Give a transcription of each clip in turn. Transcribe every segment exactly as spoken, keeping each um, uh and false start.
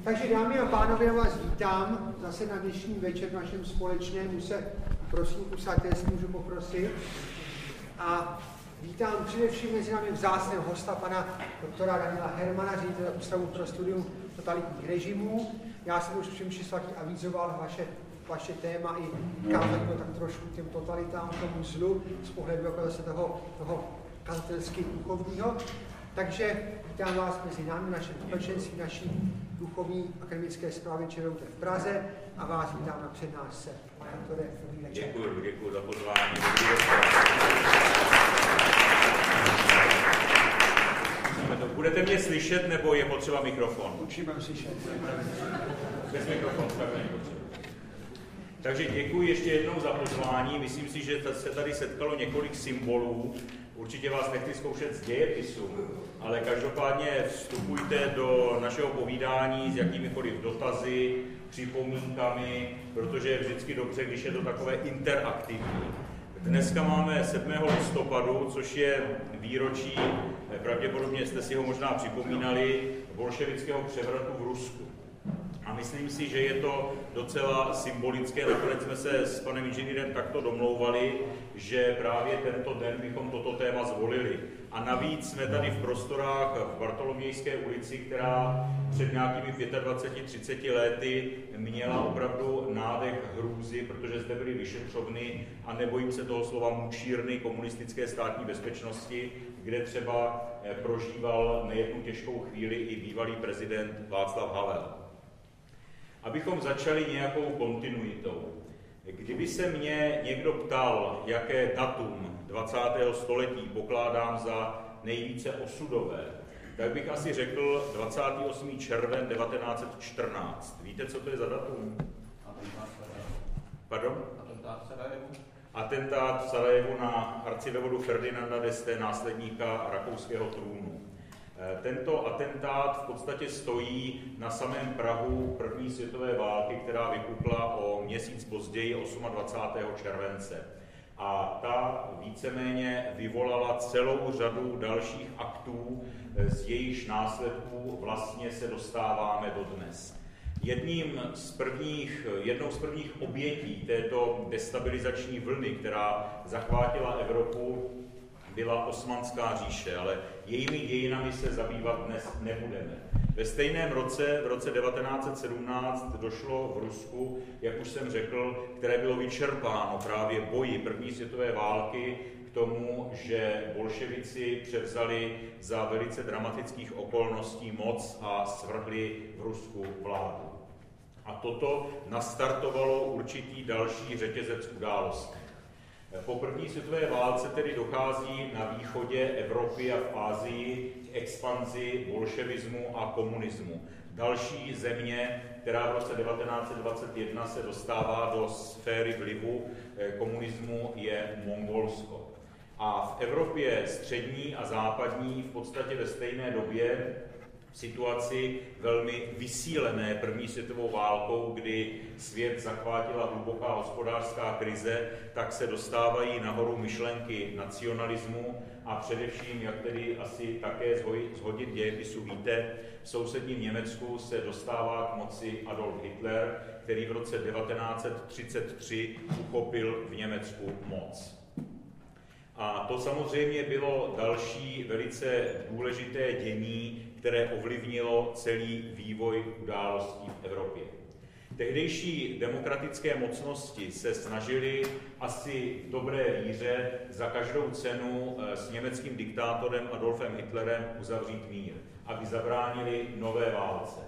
Takže dámy a pánové, já vás vítám zase na dnešní večer našem společném, se prosím usaďte, jestli můžu poprosit. A vítám především mezi námi vzácného hosta, pana doktora Daniela Hermana, ředitele Ústavu pro studium totalitních režimů. Já jsem už všem svatý avizoval vaše, vaše téma i kázat to tak trošku těm totalitám, tomu zlu, z pohledu jako zase toho, toho kazatelského duchovního. Takže vítám vás mezi námi, našem společenství, naší duchovní akademické správy ČVUT v Praze a vás vítám na přednášce. Pane doktore, dobrý večer. Děkuji, děkuji za pozvání. Budete mě slyšet, nebo je potřeba mikrofon? Určitě slyšet. Bez mikrofonu, tak není potřeba. Takže děkuji ještě jednou za pozvání. Myslím si, že se tady setkalo několik symbolů. Určitě vás nechci zkoušet z dějepisu, ale každopádně vstupujte do našeho povídání s jakýmikoliv dotazy, připomínkami, protože je vždycky dobře, když je to takové interaktivní. Dneska máme sedmého listopadu, což je výročí, pravděpodobně jste si ho možná připomínali, bolševického převratu v Rusku. A myslím si, že je to docela symbolické. Nakonec jsme se s panem inženýrem takto domlouvali, že právě tento den bychom toto téma zvolili. A navíc jsme tady v prostorách v Bartolomějské ulici, která před nějakými dvaceti pěti třiceti lety měla opravdu nádech hrůzy, protože zde byly vyšetřovny a nebojím se toho slova mučírny komunistické státní bezpečnosti, kde třeba prožíval nejednu těžkou chvíli i bývalý prezident Václav Havel. Abychom začali nějakou kontinuitou. Kdyby se mě někdo ptal, jaké datum dvacátého století pokládám za nejvíce osudové, tak bych asi řekl dvacátého osmého června devatenáct set čtrnáct. Víte, co to je za datum? Atentát v Sarajevu. Pardon? Atentát v Sarajevu. Atentát v Sarajevu na arcivévodu Ferdinanda d'Este, následníka rakouského trůnu. Tento atentát v podstatě stojí na samém prahu první světové války, která vypukla o měsíc později, dvacátého osmého července. A ta víceméně vyvolala celou řadu dalších aktů, z jejichž následků vlastně se dostáváme dodnes. Jedním z prvních, jednou z prvních obětí této destabilizační vlny, která zachvátila Evropu, byla Osmanská říše, ale jejími dějinami se zabývat dnes nebudeme. Ve stejném roce, v roce devatenáct set sedmnáct, došlo v Rusku, jak už jsem řekl, které bylo vyčerpáno právě boji první světové války k tomu, že bolševici převzali za velice dramatických okolností moc a svrhli v Rusku vládu. A toto nastartovalo určitý další řetězec událostí. Po první světové válce tedy dochází na východě Evropy a v Asii k expanzi bolševismu a komunismu. Další země, která v roce devatenáct set dvacet jedna se dostává do sféry vlivu komunismu, je Mongolsko. A v Evropě střední a západní v podstatě ve stejné době v situaci velmi vysílené první světovou válkou, kdy svět zachvátila hluboká hospodářská krize, tak se dostávají nahoru myšlenky nacionalismu a především, jak tedy asi také z hodin dějepisu víte, v sousedním Německu se dostává k moci Adolf Hitler, který v roce devatenáct set třicet tři uchopil v Německu moc. A to samozřejmě bylo další velice důležité dění, které ovlivnilo celý vývoj událostí v Evropě. Tehdejší demokratické mocnosti se snažily asi v dobré víře za každou cenu s německým diktátorem Adolfem Hitlerem uzavřít mír, aby zabránili nové válce.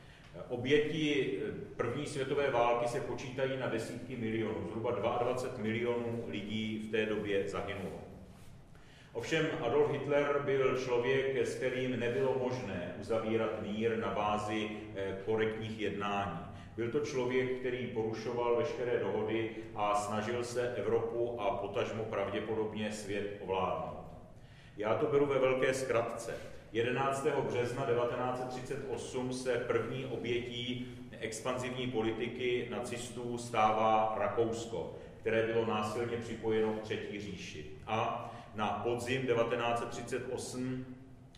Oběti první světové války se počítají na desítky milionů, zhruba dvacet dva milionů lidí v té době zahynulo. Ovšem Adolf Hitler byl člověk, s kterým nebylo možné uzavírat mír na bázi korektních jednání. Byl to člověk, který porušoval veškeré dohody a snažil se Evropu a potažmo pravděpodobně svět ovládnout. Já to beru ve velké zkratce. jedenáctého března devatenáct set třicet osm se první obětí expanzivní politiky nacistů stává Rakousko, které bylo násilně připojeno k Třetí říši. A na podzim devatenáct set třicet osm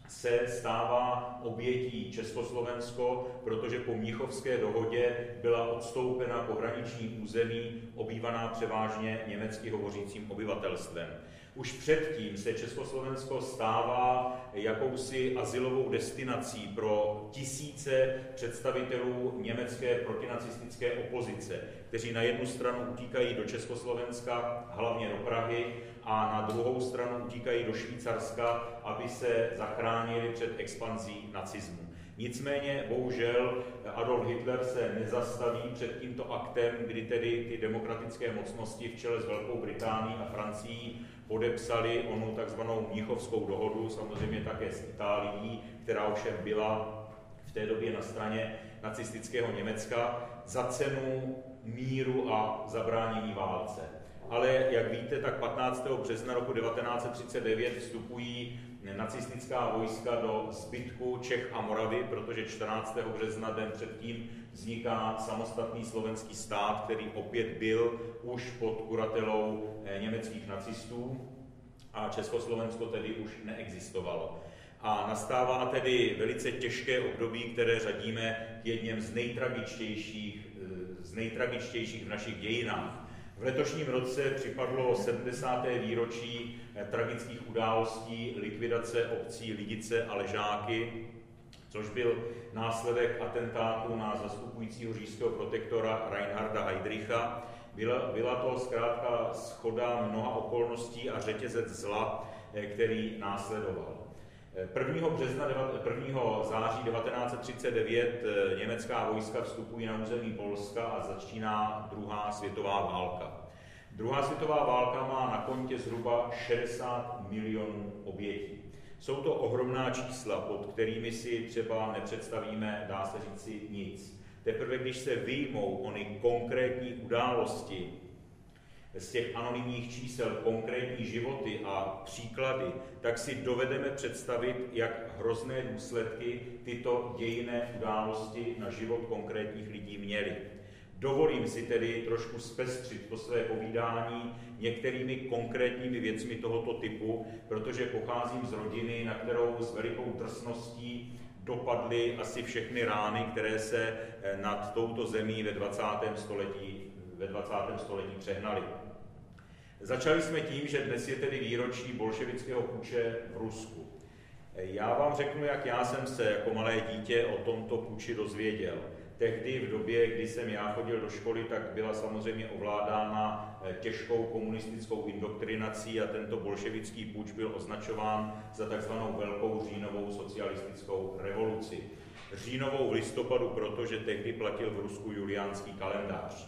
se stává obětí Československo, protože po Mnichovské dohodě byla odstoupena pohraniční území obývaná převážně německy hovořícím obyvatelstvem. Už předtím se Československo stává jakousi azylovou destinací pro tisíce představitelů německé protinacistické opozice, kteří na jednu stranu utíkají do Československa, hlavně do Prahy, a na druhou stranu utíkají do Švýcarska, aby se zachránili před expanzí nacismu. Nicméně, bohužel, Adolf Hitler se nezastaví před tímto aktem, kdy tedy ty demokratické mocnosti v čele s Velkou Británií a Francií podepsali onu takzvanou Mnichovskou dohodu, samozřejmě také s Itálií, která ovšem byla v té době na straně nacistického Německa, za cenu míru a zabránění válce. Ale jak víte, tak patnáctého března roku devatenáct set třicet devět vstupují nacistická vojska do zbytku Čech a Moravy, protože čtrnáctého března, den předtím, vzniká samostatný slovenský stát, který opět byl už pod kuratelou německých nacistů a Československo tedy už neexistovalo. A nastává tedy velice těžké období, které řadíme k jedním z nejtragičtějších, z nejtragičtějších v našich dějinách. V letošním roce připadlo sedmdesáté výročí tragických událostí likvidace obcí Lidice a Ležáky, což byl následek atentátu na zastupujícího říšského protektora Reinharda Heydricha. Byla, byla to zkrátka shoda mnoha okolností a řetězec zla, který následoval. prvního března, prvního září devatenáct set třicet devět německá vojska vstupují na území Polska a začíná druhá světová válka. Druhá světová válka má na kontě zhruba šedesát milionů obětí. Jsou to ohromná čísla, pod kterými si třeba nepředstavíme, dá se říci, nic. Teprve když se vyjmou ony konkrétní události z těch anonymních čísel, konkrétní životy a příklady, tak si dovedeme představit, jak hrozné důsledky tyto dějinné události na život konkrétních lidí měly. Dovolím si tedy trošku zpestřit to své povídání některými konkrétními věcmi tohoto typu, protože pocházím z rodiny, na kterou s velikou drsností dopadly asi všechny rány, které se nad touto zemí ve dvacátém století, ve dvacátém století přehnaly. Začali jsme tím, že dnes je tedy výročí bolševického puče v Rusku. Já vám řeknu, jak já jsem se jako malé dítě o tomto puči dozvěděl. Tehdy v době, kdy jsem já chodil do školy, tak byla samozřejmě ovládána těžkou komunistickou indoktrinací a tento bolševický puč byl označován za takzvanou Velkou říjnovou socialistickou revoluci. Říjnovou v listopadu, protože tehdy platil v Rusku juliánský kalendář.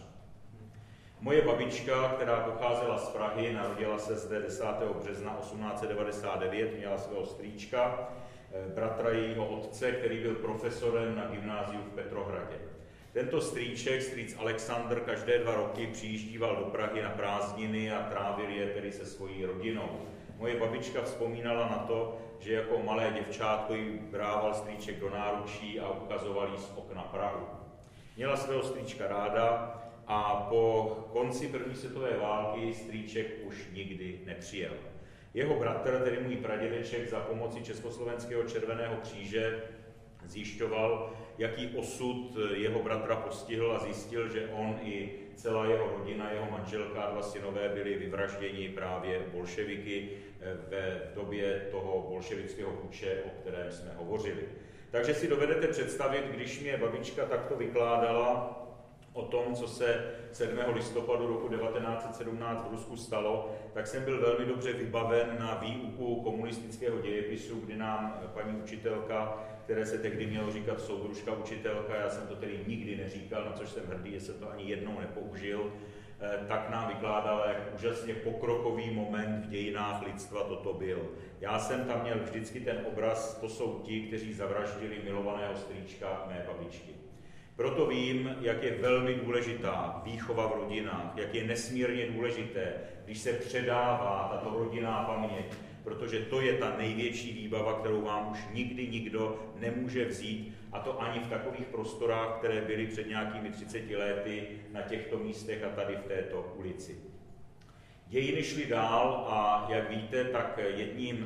Moje babička, která pocházela z Prahy, narodila se zde desátého března osmnáct set devadesát devět, měla svého strýčka, bratra jejího otce, který byl profesorem na gymnáziu v Petrohradě. Tento strýček, strýc Alexandr, každé dva roky přijíždíval do Prahy na prázdniny a trávil je tedy se svojí rodinou. Moje babička vzpomínala na to, že jako malé děvčátko jí brával strýček do náručí a ukazoval jí z okna Prahu. Měla svého strýčka ráda a po konci první světové války strýček už nikdy nepřijel. Jeho bratr, tedy můj pradědeček, za pomoci Československého červeného kříže zjišťoval, jaký osud jeho bratra postihl a zjistil, že on i celá jeho rodina, jeho manželka a dva synové byli vyvražděni právě bolševiky v době toho bolševického puče, o kterém jsme hovořili. Takže si dovedete představit, když mě babička takto vykládala o tom, co se sedmého listopadu roku devatenáct set sedmnáct v Rusku stalo, tak jsem byl velmi dobře vybaven na výuku komunistického dějepisu, kdy nám paní učitelka, které se tehdy mělo říkat soudružka učitelka, já jsem to tedy nikdy neříkal, na což jsem hrdý, že jsem to ani jednou nepoužil, tak nám vykládala, jak úžasně pokrokový moment v dějinách lidstva toto byl. Já jsem tam měl vždycky ten obraz, to jsou ti, kteří zavraždili milovaného strýčka mé babičky. Proto vím, jak je velmi důležitá výchova v rodinách, jak je nesmírně důležité, když se předává tato rodinná paměť, protože to je ta největší výbava, kterou vám už nikdy nikdo nemůže vzít, a to ani v takových prostorách, které byly před nějakými třiceti lety na těchto místech a tady v této ulici. Dějiny šly dál a jak víte, tak jedním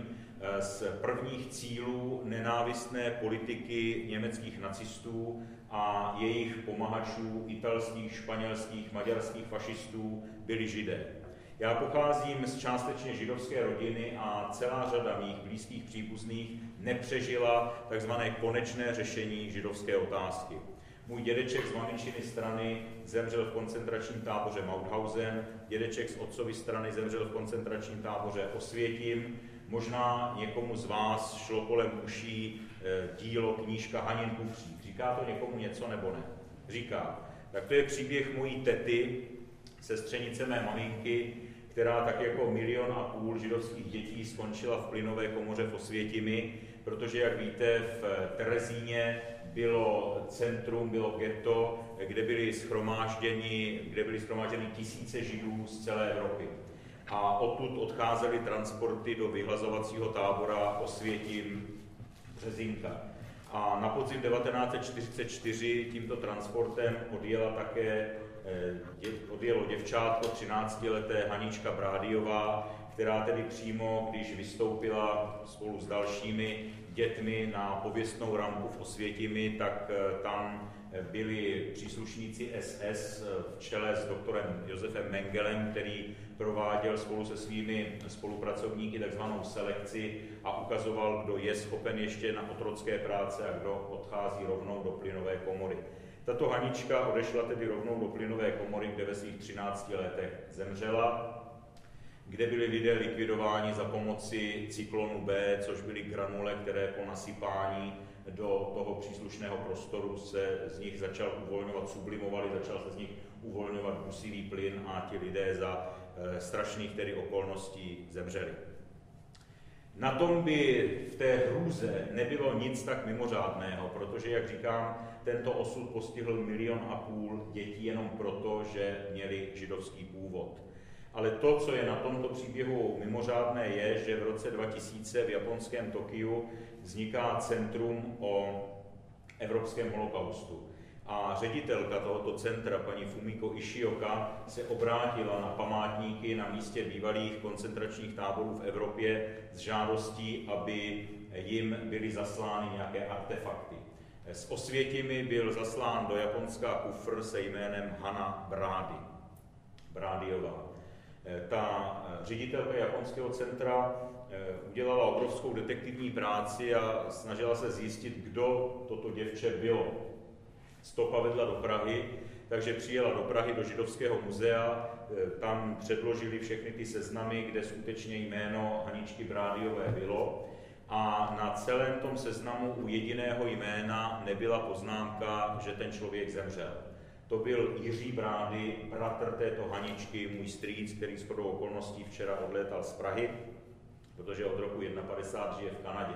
z prvních cílů nenávistné politiky německých nacistů a jejich pomahačů, italských, španělských, maďarských fašistů, byli Židé. Já pocházím z částečně židovské rodiny a celá řada mých blízkých příbuzných nepřežila takzvané konečné řešení židovské otázky. Můj dědeček z maminčiny strany zemřel v koncentračním táboře Mauthausen, dědeček z otcovy strany zemřel v koncentračním táboře Osvětim. Možná někomu z vás šlo kolem uší dílo, knížka Hanin kufřík. Říká to někomu něco nebo ne? Říká. Tak to je příběh mojí tety, sestřenice mé maminky, která tak jako milion a půl židovských dětí skončila v plynové komoře v Osvětimi, protože, jak víte, v Terezíně bylo centrum, bylo ghetto, kde byly shromážděni, kde byly shromážděny tisíce Židů z celé Evropy. A odtud odcházely transporty do vyhlazovacího tábora Osvětim Březinka. A na podzim devatenáct set čtyřicet čtyři tímto transportem odjela také, odjelo děvčátko třináctileté Hanička Brádiová, která tedy přímo, když vystoupila spolu s dalšími dětmi na pověstnou rampu v Osvětimi, tak tam byli příslušníci S S v čele s doktorem Josefem Mengelem, který prováděl spolu se svými spolupracovníky takzvanou selekci a ukazoval, kdo je schopen ještě na otrocké práce a kdo odchází rovnou do plynové komory. Tato Hanička odešla tedy rovnou do plynové komory, kde ve svých třinácti letech zemřela, kde byli lidé likvidováni za pomoci cyklonu B, což byly granule, které po nasypání do toho příslušného prostoru se z nich začal uvolňovat, sublimovali, začal se z nich uvolňovat dusivý plyn a ti lidé za e, strašných tedy okolností zemřeli. Na tom by v té hrůze nebylo nic tak mimořádného, protože, jak říkám, tento osud postihl milion a půl dětí jenom proto, že měli židovský původ. Ale to, co je na tomto příběhu mimořádné, je, že v roce dva tisíce v japonském Tokiu vzniká centrum o evropském holokaustu. A ředitelka tohoto centra, paní Fumiko Ishioka, se obrátila na památníky na místě bývalých koncentračních táborů v Evropě s žádostí, aby jim byly zaslány nějaké artefakty. S Osvětimi byl zaslán do Japonska kufr se jménem Hana Brády, Brádiová. Ta ředitelka japonského centra udělala obrovskou detektivní práci a snažila se zjistit, kdo toto děvče bylo. Stopa vedla do Prahy, takže přijela do Prahy do Židovského muzea, tam předložili všechny ty seznamy, kde skutečně jméno Haničky Brádiové bylo. A na celém tom seznamu u jediného jména nebyla poznámka, že ten člověk zemřel. To byl Jiří Brády, bratr této Haničky, můj strýc, který shodou okolností včera odlétal z Prahy, protože od roku padesát jedna žije v Kanadě.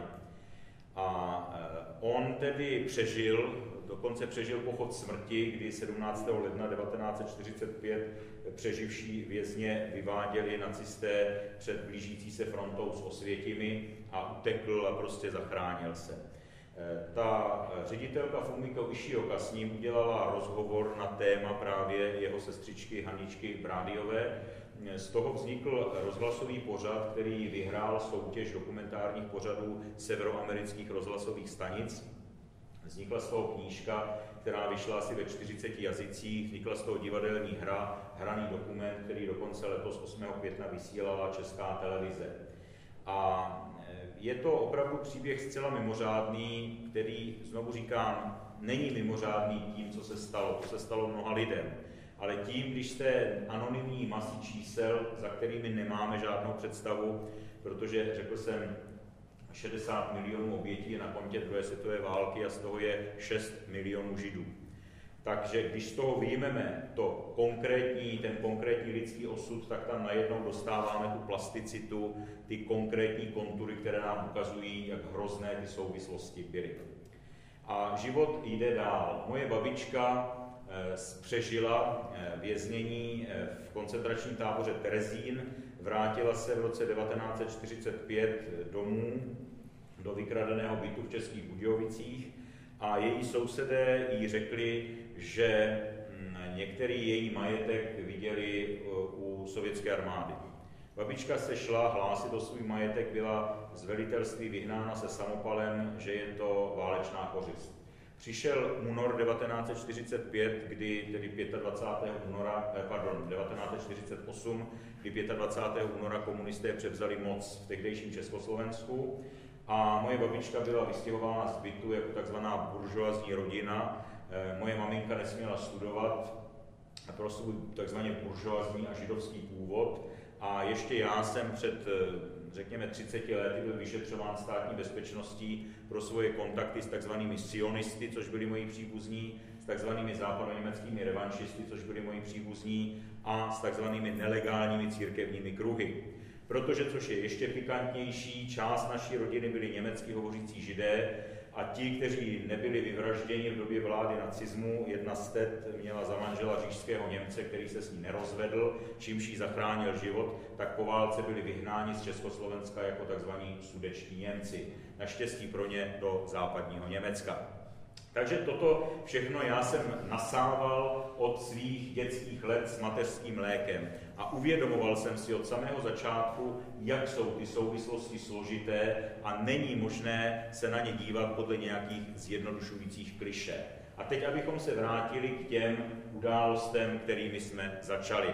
A on tedy přežil, dokonce přežil pochod smrti, kdy sedmnáctého ledna devatenáct set čtyřicet pět přeživší vězně vyváděli nacisté před blížící se frontou s Osvětimi a utekl a prostě zachránil se. Ta ředitelka Fumiko Ishioka s ním udělala rozhovor na téma právě jeho sestřičky Haničky Brádiové. Z toho vznikl rozhlasový pořad, který vyhrál soutěž dokumentárních pořadů severoamerických rozhlasových stanic. Vznikla z toho knížka, která vyšla asi ve čtyřiceti jazycích, vznikla z toho divadelní hra, hraný dokument, který dokonce letos osmého května vysílala Česká televize. A je to opravdu příběh zcela mimořádný, který, znovu říkám, není mimořádný tím, co se stalo. To se stalo mnoha lidem. Ale tím, když jste anonymní masy čísel, za kterými nemáme žádnou představu, protože, řekl jsem, šedesát milionů obětí je na kontě druhé světové války a z toho je šest milionů Židů. Takže když z toho vyjmeme to konkrétní, ten konkrétní lidský osud, tak tam najednou dostáváme tu plasticitu, ty konkrétní kontury, které nám ukazují, jak hrozné ty souvislosti byly. A život jde dál. Moje babička přežila věznění v koncentračním táboře Terezín, vrátila se v roce devatenáct set čtyřicet pět domů do vykradeného bytu v Českých Budějovicích a její sousedé jí řekli, že některý její majetek viděli u sovětské armády. Babička se šla hlásit o svůj majetek, byla z velitelství vyhnána se samopalem, že je to válečná kořist. Přišel únor devatenáct set čtyřicet pět, kdy tedy dvacátého pátého února, pardon, devatenáct set čtyřicet osm, kdy dvacátého pátého února komunisté převzali moc v tehdejším Československu a moje babička byla vystěhována z bytu jako takzvaná buržoazní rodina. Moje maminka nesměla studovat pro svůj takzvaně buržoazní a židovský původ a ještě já jsem před, řekněme, třiceti lety byl vyšetřován státní bezpečností pro svoje kontakty s takzvanými sionisty, což byli moji příbuzní, s takzvanými západoněmeckými revanšisty, což byli moji příbuzní, a s takzvanými nelegálními církevními kruhy. Protože, což je ještě pikantnější, část naší rodiny byli německy hovořící židé a ti, kteří nebyli vyvražděni v době vlády nacismu, jedna z tet měla za manžela říšského Němce, který se s ní nerozvedl, čímž jí zachránil život, tak po válce byli vyhnáni z Československa jako takzvaní sudečtí Němci. Naštěstí pro ně do západního Německa. Takže toto všechno já jsem nasával od svých dětských let s mateřským mlékem a uvědomoval jsem si od samého začátku, jak jsou ty souvislosti složité a není možné se na ně dívat podle nějakých zjednodušujících klišé. A teď, abychom se vrátili k těm událostem, kterými jsme začali.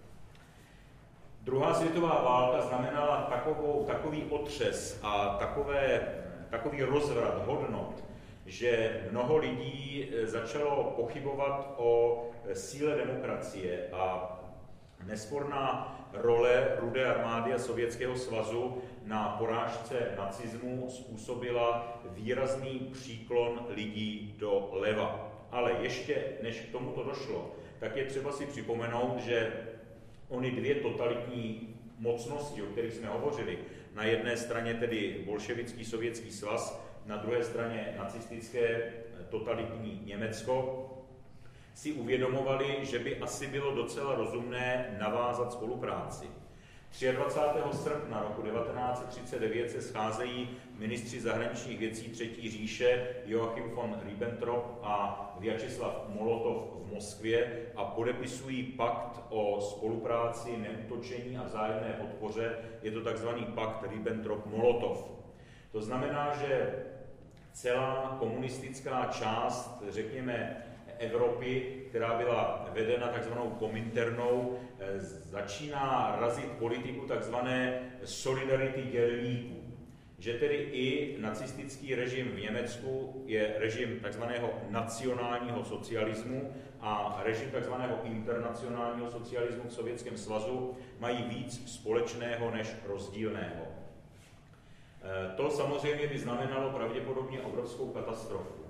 Druhá světová válka znamenala takovou, takový otřes a takové, takový rozvrat hodnot, že mnoho lidí začalo pochybovat o síle demokracie a nesporná role Rudé armády a Sovětského svazu na porážce nacismu způsobila výrazný příklon lidí doleva. Ale ještě než k tomuto došlo, tak je třeba si připomenout, že ony dvě totalitní mocnosti, o kterých jsme hovořili, na jedné straně tedy bolševický Sovětský svaz, na druhé straně nacistické totalitní Německo, si uvědomovali, že by asi bylo docela rozumné navázat spolupráci. dvacátého třetího srpna roku devatenáct set třicet devět se scházejí ministři zahraničních věcí Třetí říše Joachim von Ribbentrop a Vjačeslav Molotov v Moskvě a podepisují pakt o spolupráci, neútočení a vzájemné podpoře. Je to takzvaný pakt Ribbentrop-Molotov. To znamená, že celá komunistická část, řekněme, Evropy, která byla vedena takzvanou kominternou, začíná razit politiku takzvané solidarity dělníků. Že tedy i nacistický režim v Německu je režim takzvaného nacionálního socialismu a režim takzvaného internacionálního socialismu v Sovětském svazu mají víc společného než rozdílného. To samozřejmě by znamenalo pravděpodobně obrovskou katastrofu.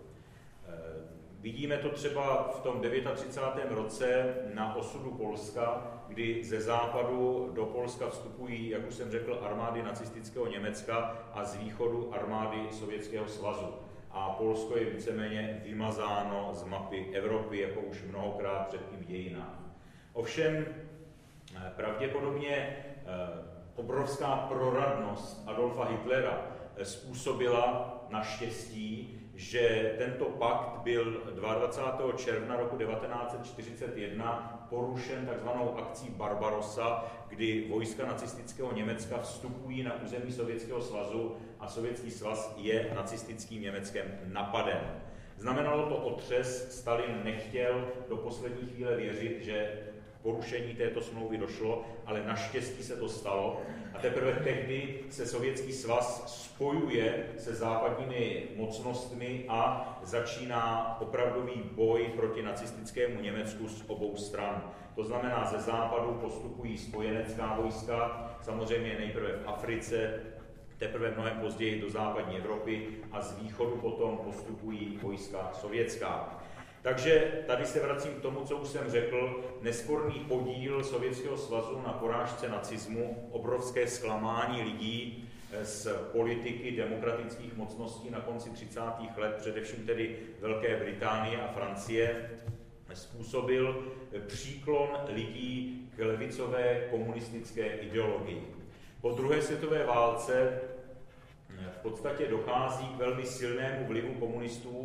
Vidíme to třeba v tom třicátém devátém roce na osudu Polska, kdy ze západu do Polska vstupují, jak už jsem řekl, armády nacistického Německa a z východu armády Sovětského svazu. A Polsko je víceméně vymazáno z mapy Evropy, jako už mnohokrát předtím v dějinách. Ovšem pravděpodobně obrovská proradnost Adolfa Hitlera způsobila naštěstí, že tento pakt byl dvacátého druhého června roku devatenáct set čtyřicet jedna porušen takzvanou akcí Barbarossa, kdy vojska nacistického Německa vstupují na území Sovětského svazu a Sovětský svaz je nacistickým Německem napaden. Znamenalo to otřes, Stalin nechtěl do poslední chvíle věřit, že porušení této smlouvy došlo, ale naštěstí se to stalo a teprve tehdy se Sovětský svaz spojuje se západními mocnostmi a začíná opravdový boj proti nacistickému Německu z obou stran. To znamená, ze západu postupují spojenecká vojska, samozřejmě nejprve v Africe, teprve mnohem později do západní Evropy a z východu potom postupují vojska sovětská. Takže tady se vracím k tomu, co už jsem řekl, nesporný podíl Sovětského svazu na porážce nacismu, obrovské zklamání lidí z politiky demokratických mocností na konci třicátých let, především tedy Velké Británie a Francie, způsobil příklon lidí k levicové komunistické ideologii. Po druhé světové válce v podstatě dochází k velmi silnému vlivu komunistů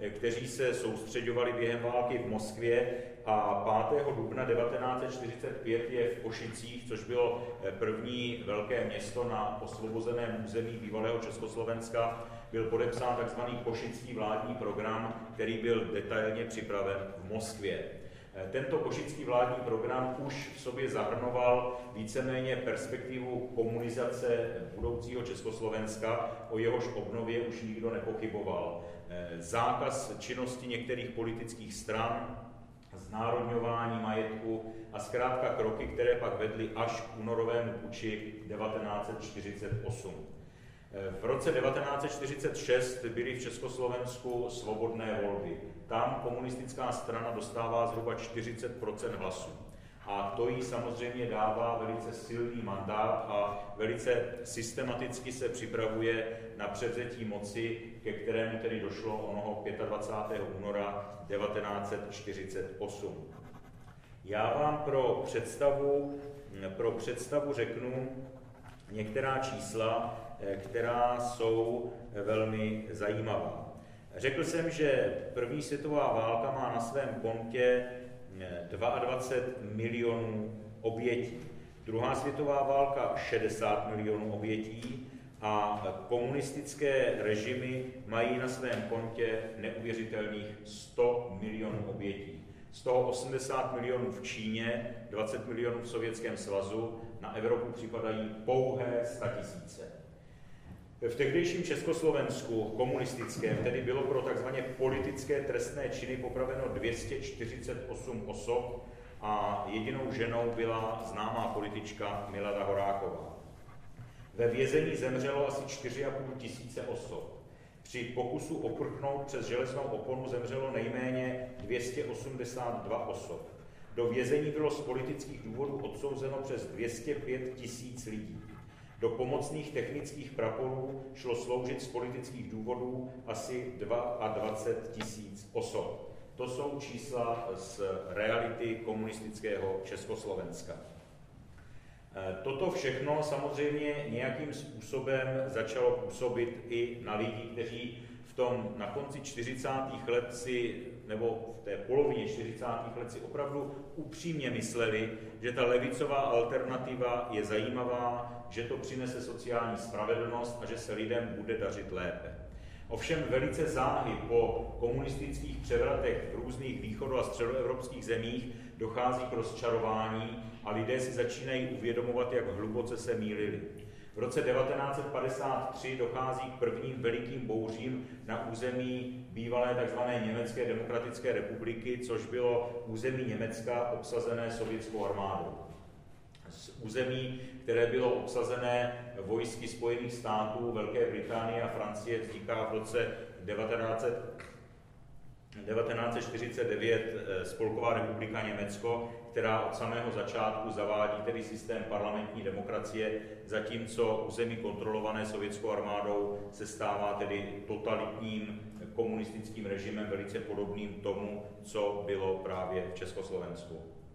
kteří se soustředovali během války v Moskvě, a pátého dubna devatenáct set čtyřicet pět je v Košicích, což bylo první velké město na osvobozeném území bývalého Československa, byl podepsán tzv. Košický vládní program, který byl detailně připraven v Moskvě. Tento košický vládní program už v sobě zahrnoval víceméně perspektivu komunizace budoucího Československa, o jehož obnově už nikdo nepochyboval. Zákaz činnosti některých politických stran, znárodňování majetku a zkrátka kroky, které pak vedly až k únorovému puči devatenáct set čtyřicet osm. V roce devatenáct set čtyřicet šest byly v Československu svobodné volby. Tam komunistická strana dostává zhruba čtyřicet procent hlasů. A to jí samozřejmě dává velice silný mandát a velice systematicky se připravuje na převzetí moci, ke kterému tedy došlo onoho dvacátého pátého února devatenáct set čtyřicet osm. Já vám pro představu, pro představu řeknu některá čísla, která jsou velmi zajímavá. Řekl jsem, že první světová válka má na svém kontě dvacet dva milionů obětí. Druhá světová válka šedesát milionů obětí a komunistické režimy mají na svém kontě neuvěřitelných sto milionů obětí. Z toho osmdesát milionů v Číně, dvacet milionů v Sovětském svazu, na Evropu připadají pouhé statisíce. V tehdejším Československu komunistickém tedy bylo pro tzv. Politické trestné činy popraveno dvě stě čtyřicet osm osob a jedinou ženou byla známá politička Milada Horáková. Ve vězení zemřelo asi čtyři a půl tisíce osob. Při pokusu oprchnout přes železnou oponu zemřelo nejméně dvě stě osmdesát dva osob. Do vězení bylo z politických důvodů odsouzeno přes dvě stě pět tisíc lidí. Do pomocných technických praporů šlo sloužit z politických důvodů asi dvacet dva tisíc osob. To jsou čísla z reality komunistického Československa. Toto všechno samozřejmě nějakým způsobem začalo působit i na lidi, kteří v tom na konci čtyřicátých let si, nebo v té polovině čtyřicátých let si opravdu upřímně mysleli, že ta levicová alternativa je zajímavá, že to přinese sociální spravedlnost a že se lidem bude dařit lépe. Ovšem velice záhy po komunistických převratech v různých východo- a středoevropských zemích dochází k rozčarování a lidé si začínají uvědomovat, jak hluboce se mýlili. V roce devatenáct set padesát tři dochází k prvním velikým bouřím na území bývalé tzv. Německé demokratické republiky, což bylo území Německa obsazené sovětskou armádou. Z území, které bylo obsazené vojsky Spojených států, Velké Británie a Francie, vzniká v roce devatenáct set čtyřicet devět Spolková republika Německo, která od samého začátku zavádí tedy systém parlamentní demokracie, zatímco území kontrolované sovětskou armádou se stává tedy totalitním komunistickým režimem, velice podobným tomu, co bylo právě v Československu.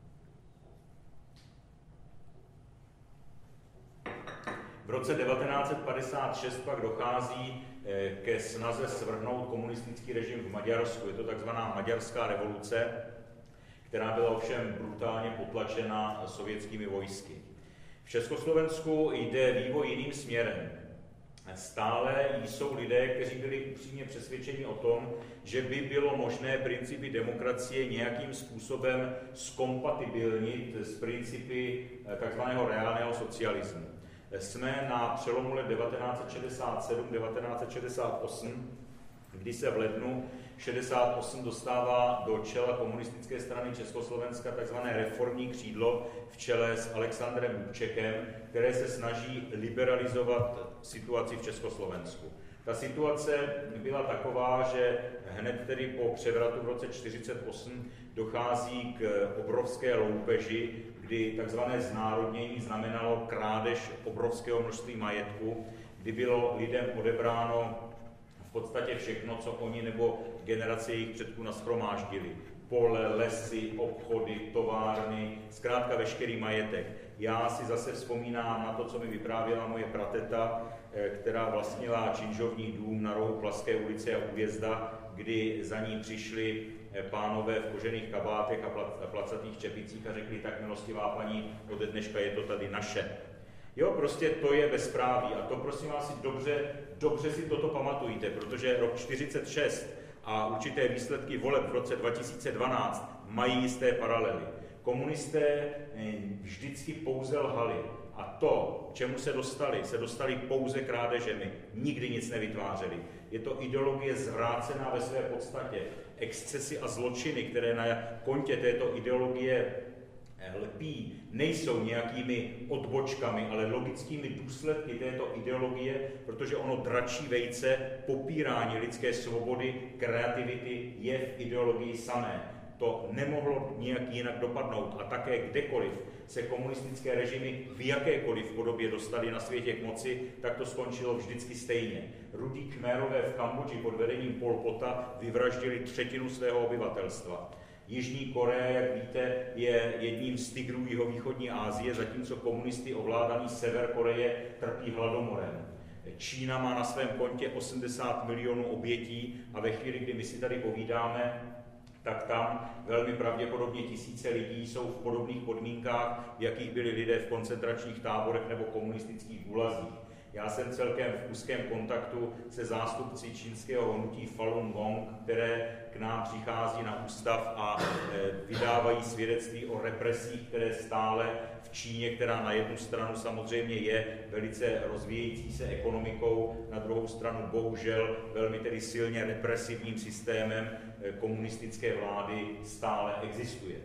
V roce devatenáct set padesát šest pak dochází ke snaze svrhnout komunistický režim v Maďarsku. Je to takzvaná maďarská revoluce, která byla ovšem brutálně potlačena sovětskými vojsky. V Československu jde vývoj jiným směrem. Stále jsou lidé, kteří byli upřímně přesvědčeni o tom, že by bylo možné principy demokracie nějakým způsobem zkompatibilnit s principy takzvaného reálného socialismu. Jsme na přelomu let devatenáct set šedesát sedm devatenáct set šedesát osm, kdy se v lednu šedesát osm dostává do čela komunistické strany Československa tzv. Reformní křídlo v čele s Alexandrem Dubčekem, které se snaží liberalizovat situaci v Československu. Ta situace byla taková, že hned tedy po převratu v roce čtyřicet osm dochází k obrovské loupeži, kdy takzvané znárodnění znamenalo krádež obrovského množství majetku, kdy bylo lidem odebráno v podstatě všechno, co oni nebo generace jejich předků nashromáždili. Pole, lesy, obchody, továrny, zkrátka veškerý majetek. Já si zase vzpomínám na to, co mi vyprávěla moje prateta, která vlastnila činžovní dům na rohu Plaské ulice a Újezda, kdy za ní přišli pánové v kožených kabátech a placatých čepicích a řekli, tak milostivá paní, ode dneška je to tady naše. Jo, prostě to je bezpráví a to prosím vás si dobře, dobře si toto pamatujte, protože rok čtyřicet šest a určité výsledky voleb v roce dva tisíce dvanáct mají jisté paralely. Komunisté vždycky pouze lhali a to, k čemu se dostali, se dostali pouze krádežemi, nikdy nic nevytvářeli. Je to ideologie zvrácená ve své podstatě. Excesy a zločiny, které na kontě této ideologie lpí, nejsou nějakými odbočkami, ale logickými důsledky této ideologie, protože ono dračí vejce, popírání lidské svobody, kreativity je v ideologii samé. To nemohlo nijak jinak dopadnout a také kdekoliv se komunistické režimy v jakékoliv podobě dostali na světě k moci, tak to skončilo vždycky stejně. Rudí Khmerové v Kambodži pod vedením Pol Pota vyvraždili třetinu svého obyvatelstva. Jižní Korea, jak víte, je jedním z tigrů jihovýchodní Asie, zatímco komunisty ovládaný sever Koreje trpí hladomorem. Čína má na svém kontě osmdesát milionů obětí a ve chvíli, kdy my si tady povídáme, tak tam velmi pravděpodobně tisíce lidí jsou v podobných podmínkách, v jakých byli lidé v koncentračních táborech nebo komunistických gulazích. Já jsem celkem v úzkém kontaktu se zástupci čínského hnutí Falun Gong, které k nám přichází na ústav a vydávají svědectví o represích, které stále v Číně, která na jednu stranu samozřejmě je velice rozvíjející se ekonomikou, na druhou stranu bohužel velmi tedy silně represivním systémem komunistické vlády stále existuje.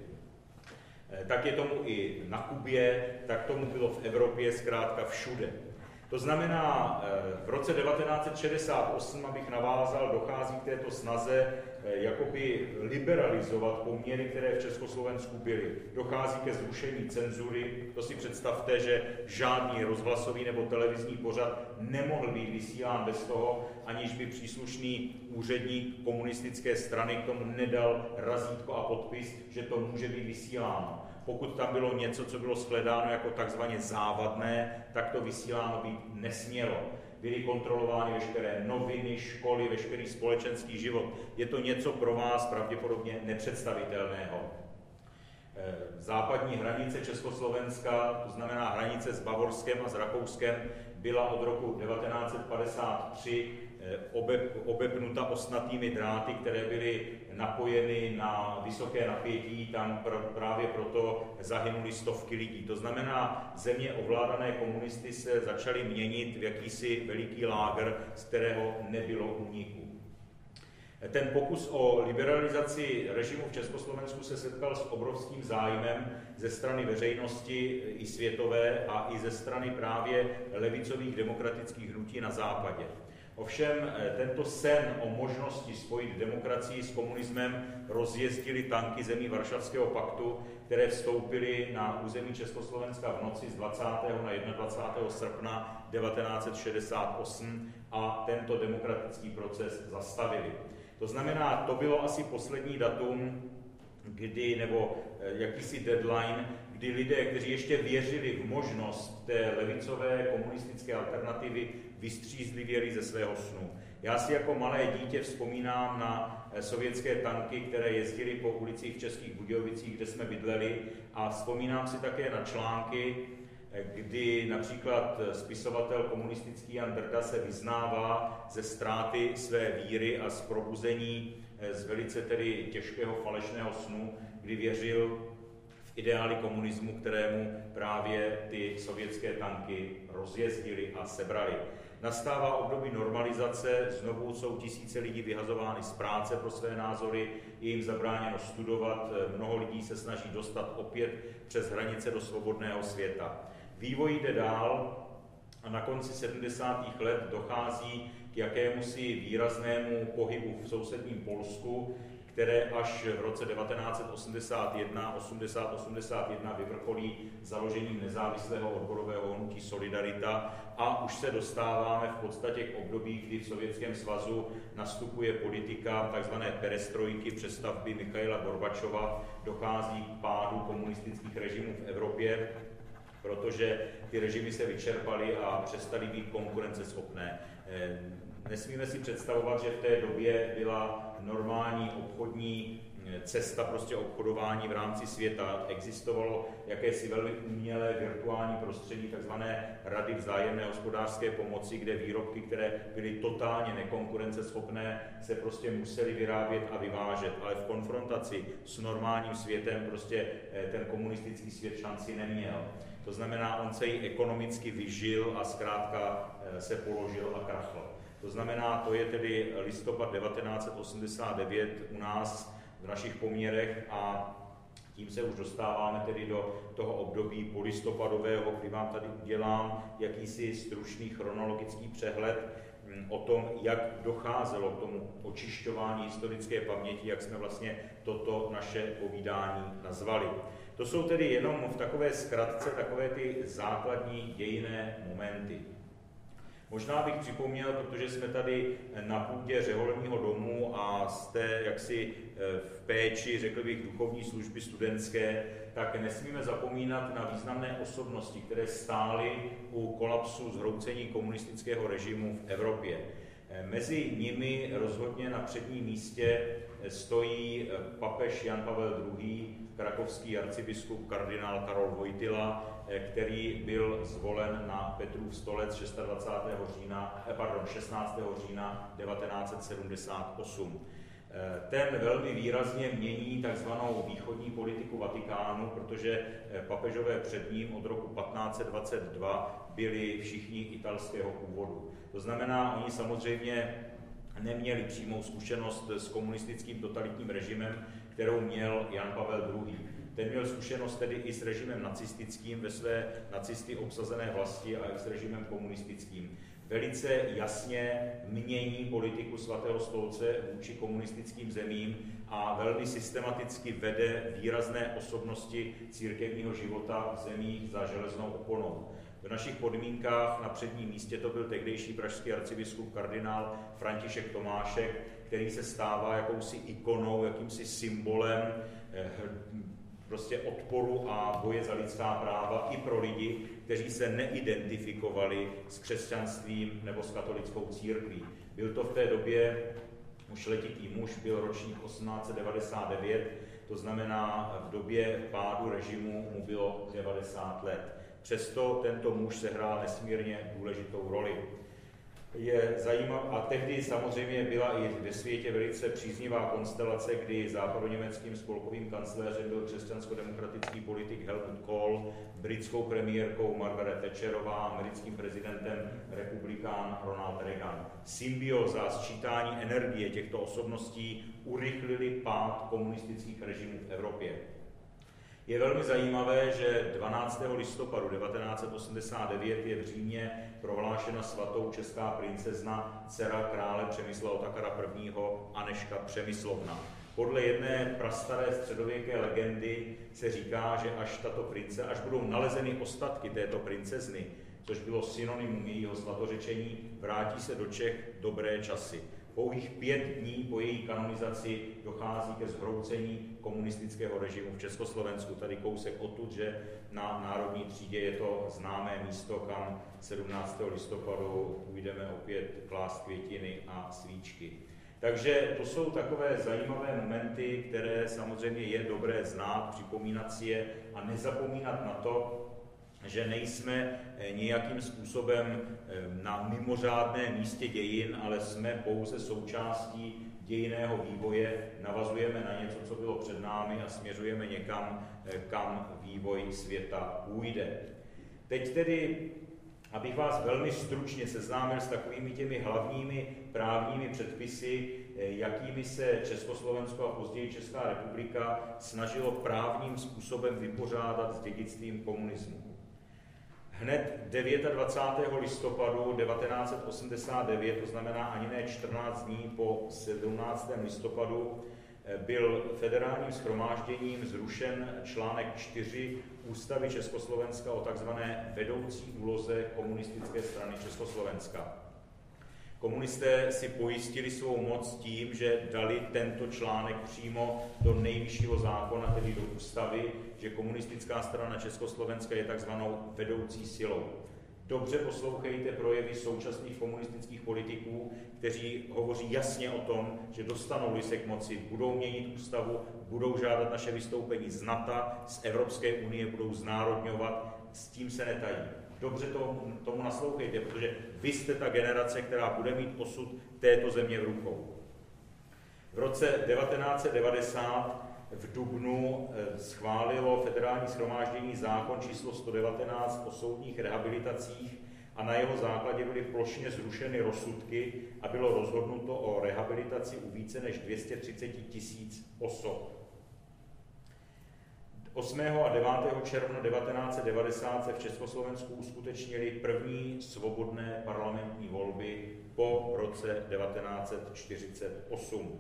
Tak je tomu i na Kubě, tak tomu bylo v Evropě, zkrátka všude. To znamená, v roce devatenáct set šedesát osm, abych navázal, dochází k této snaze jakoby liberalizovat poměry, které v Československu byly. Dochází ke zrušení cenzury. To si představte, že žádný rozhlasový nebo televizní pořad nemohl být vysílán bez toho, aniž by příslušný úředník komunistické strany k tomu nedal razítko a podpis, že to může být vysíláno. Pokud tam bylo něco, co bylo shledáno jako takzvaně závadné, tak to vysíláno být nesmělo. Byly kontrolovány veškeré noviny, školy, veškerý společenský život. Je to něco pro vás pravděpodobně nepředstavitelného. Západní hranice Československa, to znamená hranice s Bavorskem a s Rakouskem, byla od roku devatenáct set padesát tři obepnuta ostnatými dráty, které byly napojeny na vysoké napětí, tam pr- právě proto zahynuli stovky lidí. To znamená, země ovládané komunisty se začaly měnit v jakýsi veliký lágr, z kterého nebylo úniku. Ten pokus o liberalizaci režimu v Československu se setkal s obrovským zájmem ze strany veřejnosti i světové a i ze strany právě levicových demokratických hnutí na západě. Ovšem tento sen o možnosti spojit demokracii s komunismem rozjezdili tanky zemí Varšavského paktu, které vstoupily na území Československa v noci z dvacátého na dvacátého prvního srpna devatenáct set šedesát osm a tento demokratický proces zastavili. To znamená, to bylo asi poslední datum, kdy, nebo jakýsi deadline, kdy lidé, kteří ještě věřili v možnost té levicové komunistické alternativy, vystřízlivěli ze svého snu. Já si jako malé dítě vzpomínám na sovětské tanky, které jezdily po ulicích v Českých Budějovicích, kde jsme bydleli, a vzpomínám si také na články, kdy například spisovatel komunistický Jan Drda se vyznává ze ztráty své víry a z probuzení z velice tedy těžkého falešného snu, kdy věřil v ideály komunismu, kterému právě ty sovětské tanky rozjezdily a sebrali. Nastává období normalizace, znovu jsou tisíce lidí vyhazovány z práce pro své názory, je jim zabráněno studovat, mnoho lidí se snaží dostat opět přes hranice do svobodného světa. Vývoj jde dál a na konci sedmdesátých let dochází k jakémusi výraznému pohybu v sousedním Polsku, které až v roce devatenáct set osmdesát jedna osmdesát osmdesát jedna vyvrcholí založením nezávislého odborového hnutí Solidarita a už se dostáváme v podstatě k období, kdy v Sovětském svazu nastupuje politika tzv. Perestrojky přestavby Michaila Gorbačova, dochází k pádu komunistických režimů v Evropě, protože ty režimy se vyčerpaly a přestaly být konkurenceschopné. nesmíme si představovat, že v té době byla normální obchodní cesta prostě obchodování v rámci světa. Existovalo jakési velmi umělé virtuální prostředí, takzvané rady vzájemné hospodářské pomoci, kde výrobky, které byly totálně nekonkurenceschopné, se prostě musely vyrábět a vyvážet, ale v konfrontaci s normálním světem prostě ten komunistický svět šanci neměl. To znamená, on se i ekonomicky vyžil a zkrátka se položil a krachl. To znamená, to je tedy listopad devatenáct set osmdesát devět u nás v našich poměrech a tím se už dostáváme tedy do toho období polistopadového, kdy vám tady udělám jakýsi stručný chronologický přehled o tom, jak docházelo k tomu očišťování historické paměti, jak jsme vlastně toto naše povídání nazvali. To jsou tedy jenom v takové zkratce takové ty základní dějinné momenty. Možná bych připomněl, protože jsme tady na půdě řeholního domu a jste jaksi v péči, řekl bych, duchovní služby studentské, tak nesmíme zapomínat na významné osobnosti, které stály u kolapsu zhroucení komunistického režimu v Evropě. Mezi nimi rozhodně na předním místě stojí papež Jan Pavel druhý., krakovský arcibiskup kardinál Karol Wojtyla, který byl zvolen na Petrův stolec dvacátého šestého října, pardon, šestnáctého října devatenáct set sedmdesát osm. Ten velmi výrazně mění takzvanou východní politiku Vatikánu, protože papežové před ním od roku patnáct set dvacet dva byli všichni italského původu. To znamená, oni samozřejmě neměli přímou zkušenost s komunistickým totalitním režimem, kterou měl Jan Pavel druhý. Ten měl zkušenost tedy i s režimem nacistickým ve své nacisty obsazené vlasti a i s režimem komunistickým. Velice jasně mění politiku Svatého stolce vůči komunistickým zemím a velmi systematicky vede výrazné osobnosti církevního života v zemích za železnou oponou. V našich podmínkách na předním místě to byl tehdejší pražský arcibiskup kardinál František Tomášek, který se stává jakousi ikonou, jakýmsi symbolem prostě odporu a boje za lidská práva i pro lidi, kteří se neidentifikovali s křesťanstvím nebo s katolickou církví. Byl to v té době už letitý muž, byl ročník osmnáct set devadesát devět, to znamená v době pádu režimu mu bylo devadesát let. Přesto tento muž sehrál nesmírně důležitou roli. Je zajímavé, a tehdy samozřejmě byla i ve světě velice příznivá konstelace, kdy západoněmeckým spolkovým kancléřem byl křesťansko-demokratický politik Helmut Kohl, britskou premiérkou Margaret Thatcherová, americkým prezidentem republikán Ronald Reagan. Symbioza a sčítání energie těchto osobností urychlili pád komunistických režimů v Evropě. Je velmi zajímavé, že dvanáctého listopadu devatenáct set osmdesát devět je v Římě prohlášena svatou česká princezna, dcera krále Přemysla Otakara prvního. Anežka Přemyslovna. Podle jedné prastaré středověké legendy se říká, že až tato prince, až budou nalezeny ostatky této princezny, což bylo synonymum jejího svatořečení, vrátí se do Čech dobré časy. Pouhých pět dní po její kanonizaci dochází ke zhroucení komunistického režimu v Československu. Tady kousek odtud, že na Národní třídě je to známé místo, kam sedmnáctého listopadu půjdeme opět klást květiny a svíčky. Takže to jsou takové zajímavé momenty, které samozřejmě je dobré znát, připomínat si je a nezapomínat na to, že nejsme nějakým způsobem na mimořádném místě dějin, ale jsme pouze součástí dějinného vývoje, navazujeme na něco, co bylo před námi a směřujeme někam, kam vývoj světa půjde. Teď tedy, abych vás velmi stručně seznámil s takovými těmi hlavními právními předpisy, jakými se Československo a později Česká republika snažilo právním způsobem vypořádat s dědictvím komunismu. Hned dvacátého devátého listopadu devatenáct set osmdesát devět, to znamená ani ne čtrnáct dní po sedmnáctého listopadu, byl federálním shromážděním zrušen článek čtyři Ústavy Československa o takzvané vedoucí úloze komunistické strany Československa. Komunisté si pojistili svou moc tím, že dali tento článek přímo do nejvyššího zákona, tedy do ústavy, že komunistická strana Československa je takzvanou vedoucí silou. Dobře poslouchejte projevy současných komunistických politiků, kteří hovoří jasně o tom, že dostanou-li se k moci, budou měnit ústavu, budou žádat naše vystoupení z NATO, z Evropské unie, budou znárodňovat, s tím se netají. Dobře tomu, tomu naslouchejte, protože vy jste ta generace, která bude mít osud této země v rukou. V roce devatenáct set devadesát v dubnu schválilo Federální shromáždění zákon číslo sto devatenáct o soudních rehabilitacích a na jeho základě byly plošně zrušeny rozsudky a bylo rozhodnuto o rehabilitaci u více než dvě stě třicet tisíc osob. osmého a devátého června devatenáct set devadesát se v Československu uskutečnily první svobodné parlamentní volby po roce devatenáct set čtyřicet osm.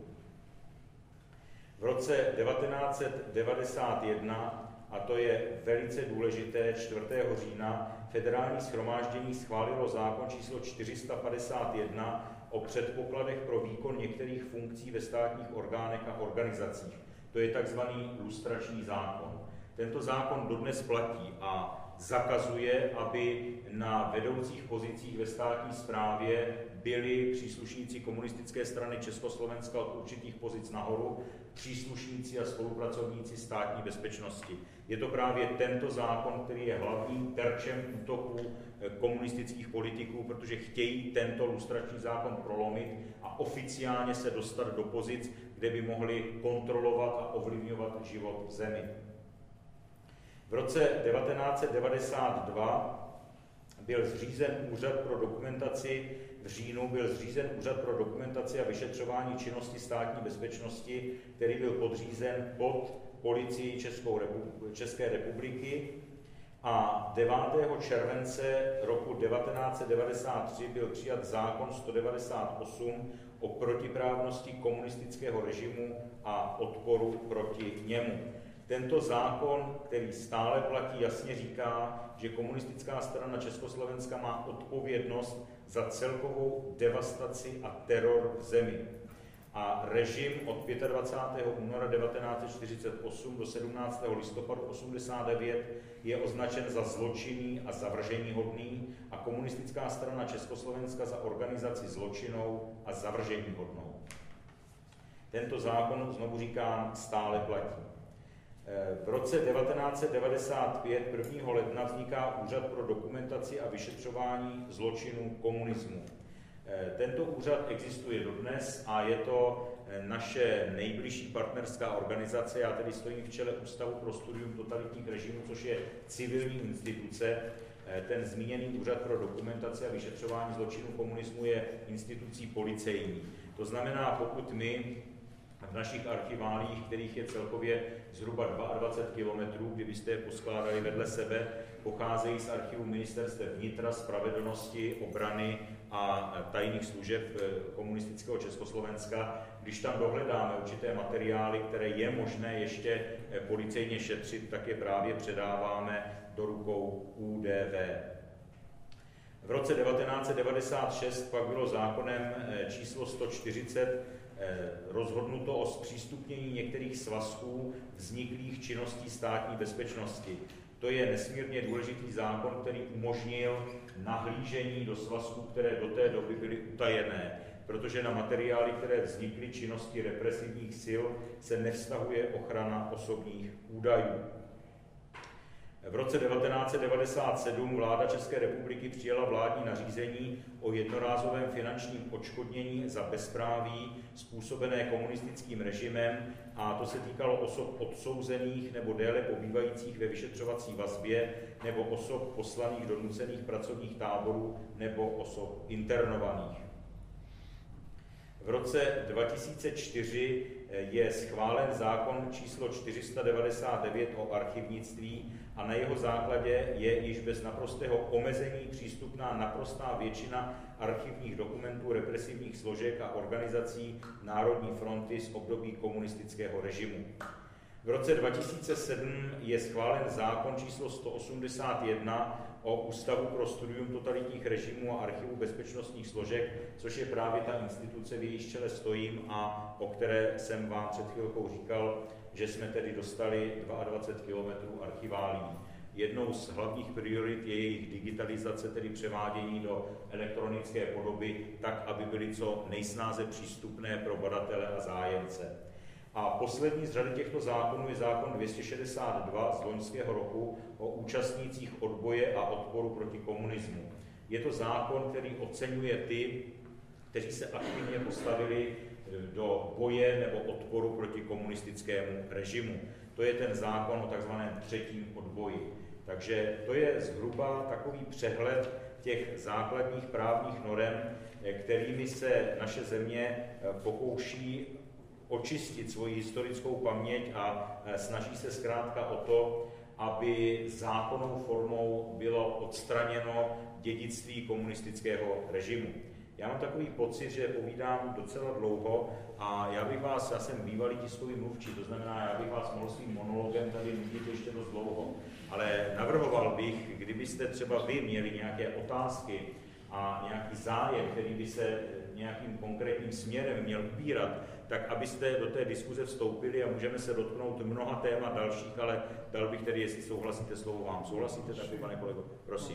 V roce devatenáct set devadesát jedna, a to je velice důležité, čtvrtého října, Federální shromáždění schválilo zákon číslo čtyři sta padesát jedna o předpokladech pro výkon některých funkcí ve státních orgánech a organizacích. To je takzvaný lustrační zákon. Tento zákon dodnes platí a zakazuje, aby na vedoucích pozicích ve státní správě byli příslušníci komunistické strany Československa od určitých pozic nahoru, příslušníci a spolupracovníci státní bezpečnosti. Je to právě tento zákon, který je hlavním terčem útoku komunistických politiků, protože chtějí tento lustrační zákon prolomit a oficiálně se dostat do pozic, kde by mohli kontrolovat a ovlivňovat život v zemi. V roce devatenáct set devadesát dva byl zřízen úřad pro dokumentaci, v říjnu byl zřízen úřad pro dokumentaci a vyšetřování činnosti státní bezpečnosti, který byl podřízen pod policii Českou republi- České republiky a devátého července roku devatenáct set devadesát tři byl přijat zákon sto devadesát osm o protiprávnosti komunistického režimu a odporu proti němu. Tento zákon, který stále platí, jasně říká, že komunistická strana Československa má odpovědnost za celkovou devastaci a teror v zemi. A režim od dvacátého pátého února devatenáct set čtyřicet osm do sedmnáctého listopadu osmdesát devět je označen za zločinný a zavrženíhodný a komunistická strana Československa za organizaci zločinnou a zavrženíhodnou. Tento zákon, znovu říkám, stále platí. V roce devatenáct set devadesát pět prvního ledna vzniká Úřad pro dokumentaci a vyšetřování zločinů komunismu. Tento úřad existuje dodnes a je to naše nejbližší partnerská organizace. Já tedy stojím v čele Ústavu pro studium totalitních režimů, což je civilní instituce. Ten zmíněný Úřad pro dokumentaci a vyšetřování zločinů komunismu je institucí policejní. To znamená, pokud my v našich archiválích, kterých je celkově zhruba dvacet dva kilometrů, kdybyste je poskládali vedle sebe, pocházejí z archivu ministerstev vnitra, spravedlnosti, obrany a tajných služeb komunistického Československa. Když tam dohledáme určité materiály, které je možné ještě policejně šetřit, tak je právě předáváme do rukou U D V. V roce devatenáct set devadesát šest pak bylo zákonem číslo sto čtyřicet rozhodnuto o zpřístupnění některých svazků vzniklých činností státní bezpečnosti. To je nesmírně důležitý zákon, který umožnil nahlížení do svazků, které do té doby byly utajené, protože na materiály, které vznikly činnosti represivních sil, se nevztahuje ochrana osobních údajů. V roce devatenáct set devadesát sedm vláda České republiky přijala vládní nařízení o jednorázovém finančním odškodnění za bezpráví způsobené komunistickým režimem a to se týkalo osob odsouzených nebo déle pobývajících ve vyšetřovací vazbě nebo osob poslaných do nucených pracovních táborů nebo osob internovaných. V roce dva tisíce čtyři je schválen zákon číslo čtyři sta devadesát devět o archivnictví a na jeho základě je již bez naprostého omezení přístupná naprostá většina archivních dokumentů represivních složek a organizací Národní fronty z období komunistického režimu. V roce dva tisíce sedm je schválen zákon číslo sto osmdesát jedna o Ústavu pro studium totalitních režimů a archivu bezpečnostních složek, což je právě ta instituce, v jejíž čele stojím a o které jsem vám před chvilkou říkal, že jsme tedy dostali dvacet dva kilometrů archiválí. Jednou z hlavních priorit je jejich digitalizace, tedy převádění do elektronické podoby, tak, aby byly co nejsnáze přístupné pro badatele a zájemce. A poslední z řady těchto zákonů je zákon dvě stě šedesát dva z loňského roku o účastnících odboje a odporu proti komunismu. Je to zákon, který oceňuje ty, kteří se aktivně postavili do boje nebo odporu proti komunistickému režimu. To je ten zákon o takzvaném třetím odboji. Takže to je zhruba takový přehled těch základních právních norem, kterými se naše země pokouší očistit svoji historickou paměť a snaží se zkrátka o to, aby zákonnou formou bylo odstraněno dědictví komunistického režimu. Já mám takový pocit, že povídám docela dlouho a já bych vás, já jsem bývalý tiskový mluvčí, to znamená, já bych vás mohl svým monologem tady nudit ještě dost dlouho, ale navrhoval bych, kdybyste třeba vy měli nějaké otázky a nějaký zájem, který by se nějakým konkrétním směrem měl ubírat, tak abyste do té diskuze vstoupili a můžeme se dotknout mnoha témat dalších, ale dal bych tedy, jestli souhlasíte, slovo vám. Souhlasíte taky, pane kolego? Prosím.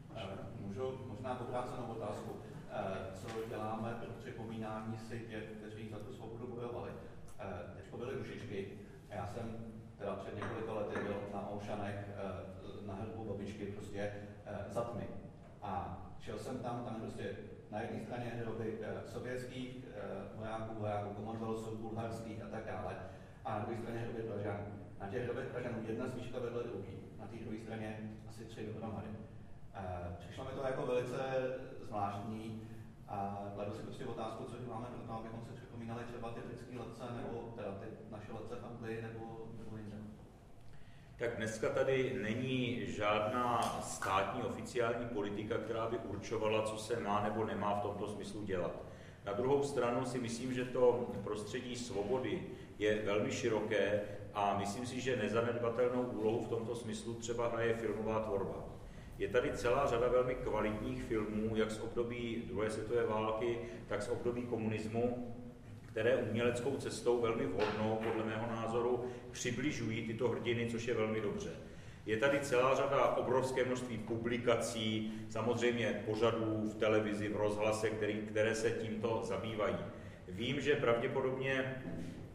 Můžu možná pokrácenou otázku. Co děláme pro připomínání si těch, kteří za tu svobodu bojovali? Teď byly dušičky. Já jsem teda před několika lety byl na Oušanech na hrbu babičky prostě za tmy. A šel jsem tam, tam prostě na jedné straně hroby sovětských vojáků, vojáků Commonwealthu, bulharských a tak dále, a na druhé straně hroby Pražanů. Na těch hrobech Pražanů jedna svíčka vedle druhý, na té druhé straně asi tři dohromady. Přišlo mi to jako velice zvláštní a kladu si prostě otázku, co děláme pro to, abychom si připomínali třeba ty britské letce, nebo teda ty naše letce v Anglii, nebo, nebo jinde. Tak dneska tady není žádná státní oficiální politika, která by určovala, co se má nebo nemá v tomto smyslu dělat. Na druhou stranu si myslím, že to prostředí svobody je velmi široké a myslím si, že nezanedbatelnou úlohu v tomto smyslu třeba hraje filmová tvorba. Je tady celá řada velmi kvalitních filmů, jak z období druhé světové války, tak z období komunismu, které uměleckou cestou velmi vhodnou, podle mého názoru, přibližují tyto hrdiny, což je velmi dobře. Je tady celá řada, obrovské množství publikací, samozřejmě pořadů v televizi, v rozhlase, který, které se tímto zabývají. Vím, že pravděpodobně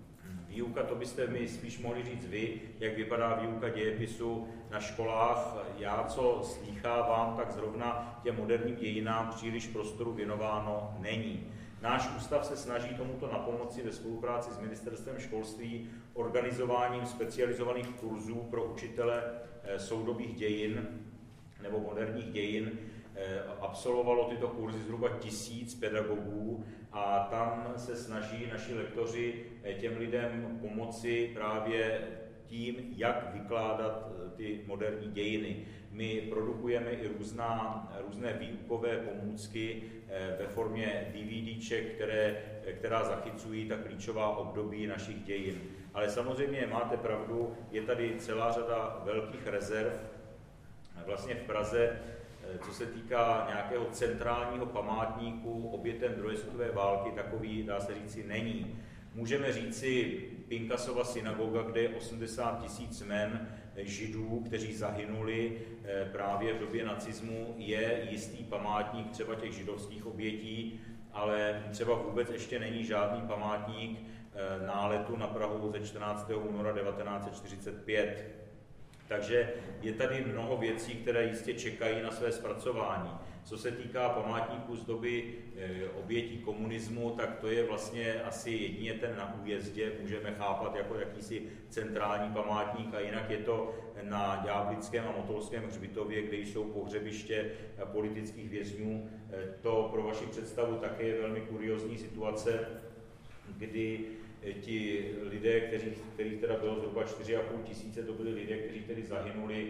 výuka, to byste mi spíš mohli říct vy, jak vypadá výuka dějepisu na školách. Já, co slýchávám, tak zrovna těm moderním dějinám příliš prostoru věnováno není. Náš ústav se snaží tomuto napomoci ve spolupráci s Ministerstvem školství organizováním specializovaných kurzů pro učitele soudobých dějin nebo moderních dějin. Absolvovalo tyto kurzy zhruba tisíc pedagogů a tam se snaží naši lektoři těm lidem pomoci právě tím, jak vykládat ty moderní dějiny. My produkujeme i různá, různé výukové pomůcky ve formě DVDček, které, která zachycují ta klíčová období našich dějin. Ale samozřejmě máte pravdu, je tady celá řada velkých rezerv. Vlastně v Praze, co se týká nějakého centrálního památníku obětem druhé světové války, takový, dá se říci, není. Můžeme říci Pinkasova synagoga, kde je osmdesát tisíc jmen židů, kteří zahynuli právě v době nacismu, je jistý památník třeba těch židovských obětí, ale třeba vůbec ještě není žádný památník náletu na Prahu ze čtrnáctého února devatenáct set čtyřicet pět. Takže je tady mnoho věcí, které jistě čekají na své zpracování. Co se týká památníků z doby e, obětí komunismu, tak to je vlastně asi jedině ten na Újezdě, můžeme chápat jako jakýsi centrální památník, a jinak je to na Ďáblickém a Motolském hřbitově, kde jsou pohřebiště politických vězňů. E, to pro vaši představu také je velmi kuriózní situace, kdy ti lidé, kteří, kterých teda bylo zhruba čtyři a půl tisíce, to byli lidé, kteří tedy zahynuli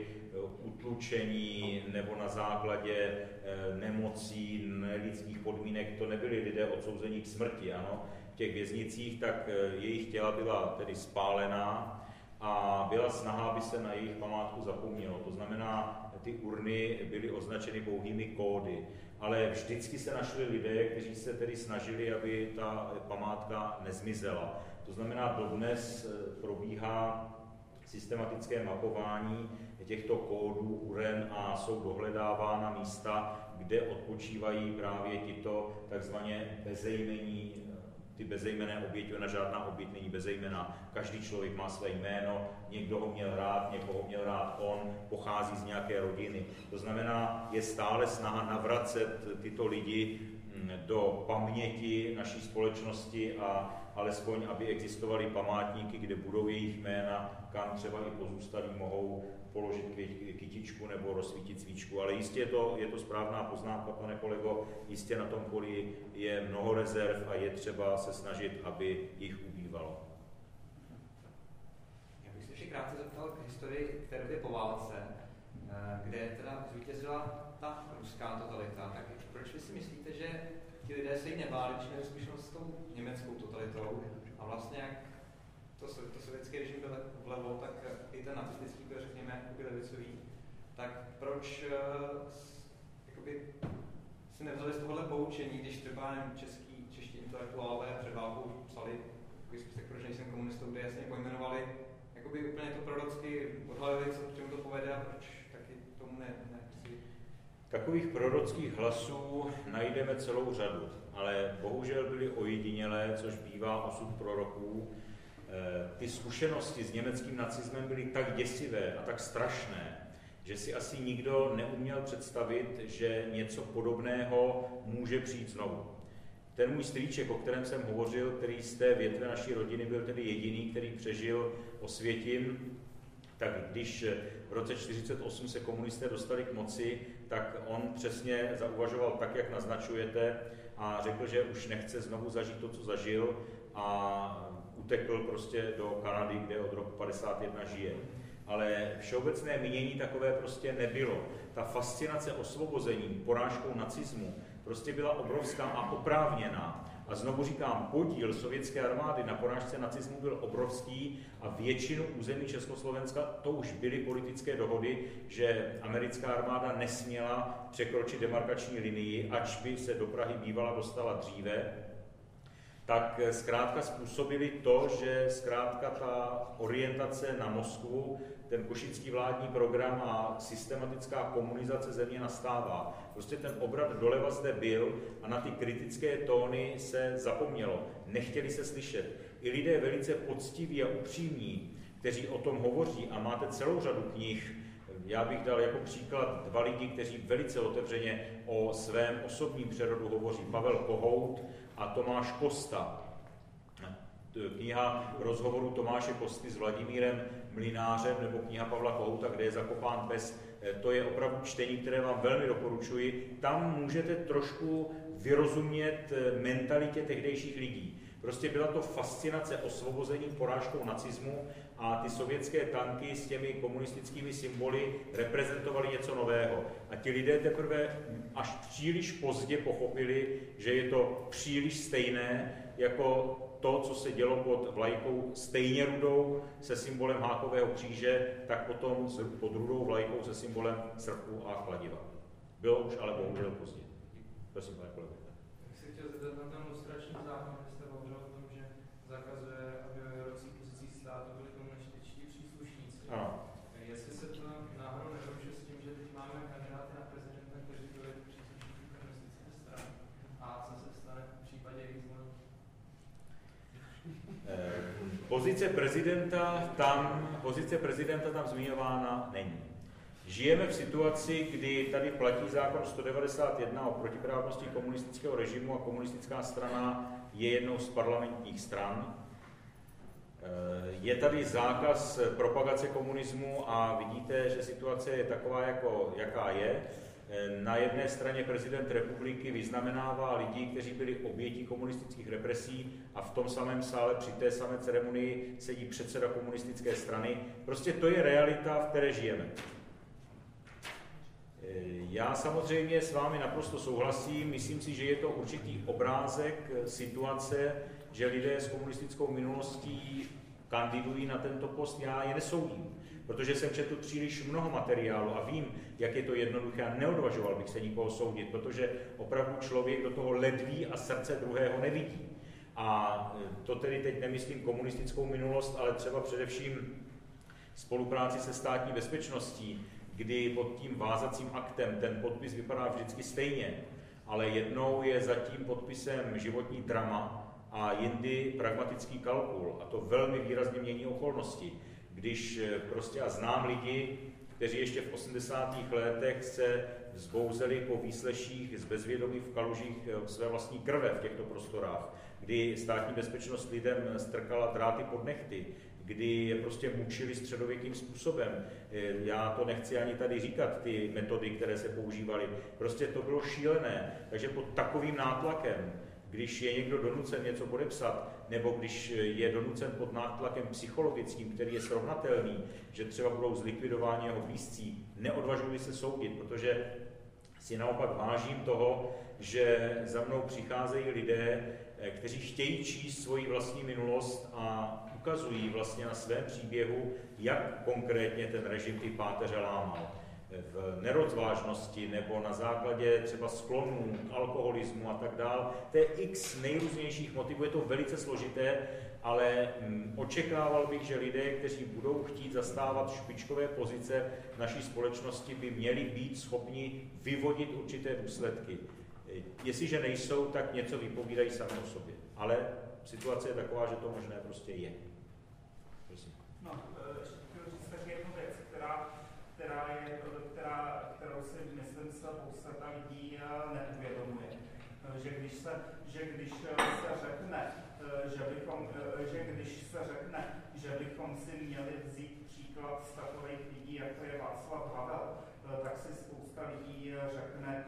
utlučení nebo na základě nemocí, nelidských podmínek, to nebyli lidé odsouzení k smrti, ano. V těch věznicích, tak jejich těla byla tedy spálená a byla snaha, aby se na jejich památku zapomnělo. To znamená, ty urny byly označeny pouhými kódy, ale vždycky se našli lidé, kteří se tedy snažili, aby ta památka nezmizela. To znamená, dodnes probíhá systematické mapování těchto kódů U R E N a jsou dohledávána místa, kde odpočívají právě tito takzvaně bezejmení, ty bezejmenné oběti, ona žádná oběť není bezejmenná, každý člověk má své jméno, někdo ho měl rád, někoho měl rád on, pochází z nějaké rodiny. To znamená, je stále snaha navracet tyto lidi do paměti naší společnosti a alespoň, aby existovaly památníky, kde budou jejich jména, kam třeba i pozůstalí mohou položit kytičku nebo rozsvítit svíčku. Ale jistě je to, je to správná poznámka, pane kolego, jistě na tom poli je mnoho rezerv a je třeba se snažit, aby jich ubývalo. Já bych se ještě krátce zeptal k historii k té době po válce, kde teda zvítězila ta ruská totalita. Tak proč vy si myslíte, že ti lidé se jí nebáli, když měli zkušenost s tou německou totalitou a vlastně jak to, to sovětský režim byl vlevo, tak i ten nacistický byl, řekněme, jakoby levicový, tak proč uh, jakoby, si nevzali z tohohle poučení, když třeba nevím, český, čeští intelektuálové před válkou psali takový spisek, proč nejsem komunistou, kde jasně pojmenovali, jakoby úplně to prorocky odhalili, co k čemu to povede a proč taky tomu ne, ne Takových prorockých hlasů najdeme celou řadu, ale bohužel byly ojedinělé, což bývá osud proroků. Ty zkušenosti s německým nacismem byly tak děsivé a tak strašné, že si asi nikdo neuměl představit, že něco podobného může přijít znovu. Ten můj strýček, o kterém jsem hovořil, který z té větve naší rodiny byl tedy jediný, který přežil Osvětim, tak když v roce čtyřicet osm se komunisté dostali k moci, tak on přesně zauvažoval tak, jak naznačujete, a řekl, že už nechce znovu zažít to, co zažil, a utekl prostě do Kanady, kde od roku padesát jedna žije. Ale všeobecné mínění takové prostě nebylo. Ta fascinace osvobozením, porážkou nacismu prostě byla obrovská a oprávněná. A znovu říkám, podíl sovětské armády na porážce nacismu byl obrovský a většinu území Československa, to už byly politické dohody, že americká armáda nesměla překročit demarkační linii, ač by se do Prahy bývala dostala dříve, tak zkrátka způsobili to, že zkrátka ta orientace na Moskvu, ten košický vládní program a systematická komunizace země nastává. Prostě ten obrat doleva zde byl a na ty kritické tóny se zapomnělo. Nechtěli se slyšet. I lidé velice poctiví a upřímní, kteří o tom hovoří, a máte celou řadu knih. Já bych dal jako příklad dva lidi, kteří velice otevřeně o svém osobním přerodu hovoří. Pavel Kohout a Tomáš Kosta. Kniha rozhovoru Tomáše Kosty s Vladimírem Mlynářem nebo kniha Pavla Kohouta, kde je zakopán pes, to je opravdu čtení, které vám velmi doporučuji. Tam můžete trošku vyrozumět mentalitě tehdejších lidí. Prostě byla to fascinace osvobozením porážkou nacismu a ty sovětské tanky s těmi komunistickými symboly reprezentovaly něco nového. A ti lidé teprve až příliš pozdě pochopili, že je to příliš stejné jako to, co se dělo pod vlajkou stejně rudou se symbolem hákového kříže, tak potom pod rudou vlajkou se symbolem srpu a kladiva. Bylo už ale bohužel pozdě. Prosím, pane kolego. Já se chtěl zeptat na ten lustrační zákon, kde jste hovořil o tom, že zakazuje, aby ve vedoucích pozicích státu byli komunističtí příslušníci. Ano. Jestli se to náhodou nedoruše s tím, že teď máme kandidáty na prezidenta, kteří byli příslušníci komunistické strany, a co se stane v případě jejich zvolení? Pozice prezidenta tam, pozice prezidenta tam zmiňována není. Žijeme v situaci, kdy tady platí zákon sto devadesát jedna o protiprávnosti komunistického režimu a komunistická strana je jednou z parlamentních stran. Je tady zákaz propagace komunismu a vidíte, že situace je taková, jako, jaká je. Na jedné straně prezident republiky vyznamenává lidi, kteří byli obětí komunistických represí, a v tom samém sále při té samé ceremonii sedí předseda komunistické strany. Prostě to je realita, v které žijeme. Já samozřejmě s vámi naprosto souhlasím, myslím si, že je to určitý obrázek situace, že lidé s komunistickou minulostí kandidují na tento post. Já je nesoudím, protože jsem četl příliš mnoho materiálu a vím, jak je to jednoduché, a neodvažoval bych se nikoho soudit, protože opravdu člověk do toho ledví a srdce druhého nevidí. A to tedy teď nemyslím komunistickou minulost, ale třeba především spolupráci se státní bezpečností, kdy pod tím vázacím aktem ten podpis vypadá vždycky stejně, ale jednou je za tím podpisem životní drama a jindy pragmatický kalkul. A to velmi výrazně mění okolnosti. Když prostě, a znám lidi, kteří ještě v osmdesátých letech se vzbouzeli po výsleších z bezvědomí v kalužích své vlastní krve v těchto prostorách, kdy státní bezpečnost lidem strkala dráty pod nehty, kdy je prostě mučili středověkým způsobem. Já to nechci ani tady říkat, ty metody, které se používaly. Prostě to bylo šílené. Takže pod takovým nátlakem, když je někdo donucen něco podepsat, nebo když je donucen pod nátlakem psychologickým, který je srovnatelný, že třeba budou zlikvidováni jeho blízcí, neodvažuji se soudit, protože si naopak vážím toho, že za mnou přicházejí lidé, kteří chtějí číst svoji vlastní minulost a ukazují vlastně na svém příběhu, jak konkrétně ten režim ty páteře lámal. V nerozvážnosti nebo na základě třeba sklonů k alkoholismu a tak dál. To je x nejrůznějších motivů, je to velice složité, ale hm, očekával bych, že lidé, kteří budou chtít zastávat špičkové pozice v naší společnosti, by měli být schopni vyvodit určité důsledky. Jestliže nejsou, tak něco vypovídají sami o sobě. Ale situace je taková, že to možné prostě je. Prosím. No, ještě chtěl říct taky jednu věc, která, která je, která, kterou si myslím, se spousta lidí neuvědomuje. Že když se, že když se řekne, že bychom, že když se řekne, že bychom si měli vzít příklad z takových lidí, jako je Václav Havel, tak si spousta lidí řekne,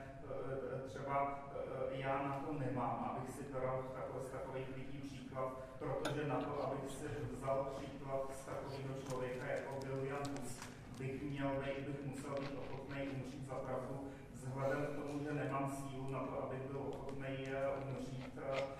třeba já na to nemám, abych si bral z takových lidí příklad, protože na to, abych si vzal příklad z takového člověka, jako byl Jan Hus, bych měl být, bych musel být ochotný umřít za pravdu, vzhledem k tomu, že nemám sílu na to, abych byl ochotný umřít,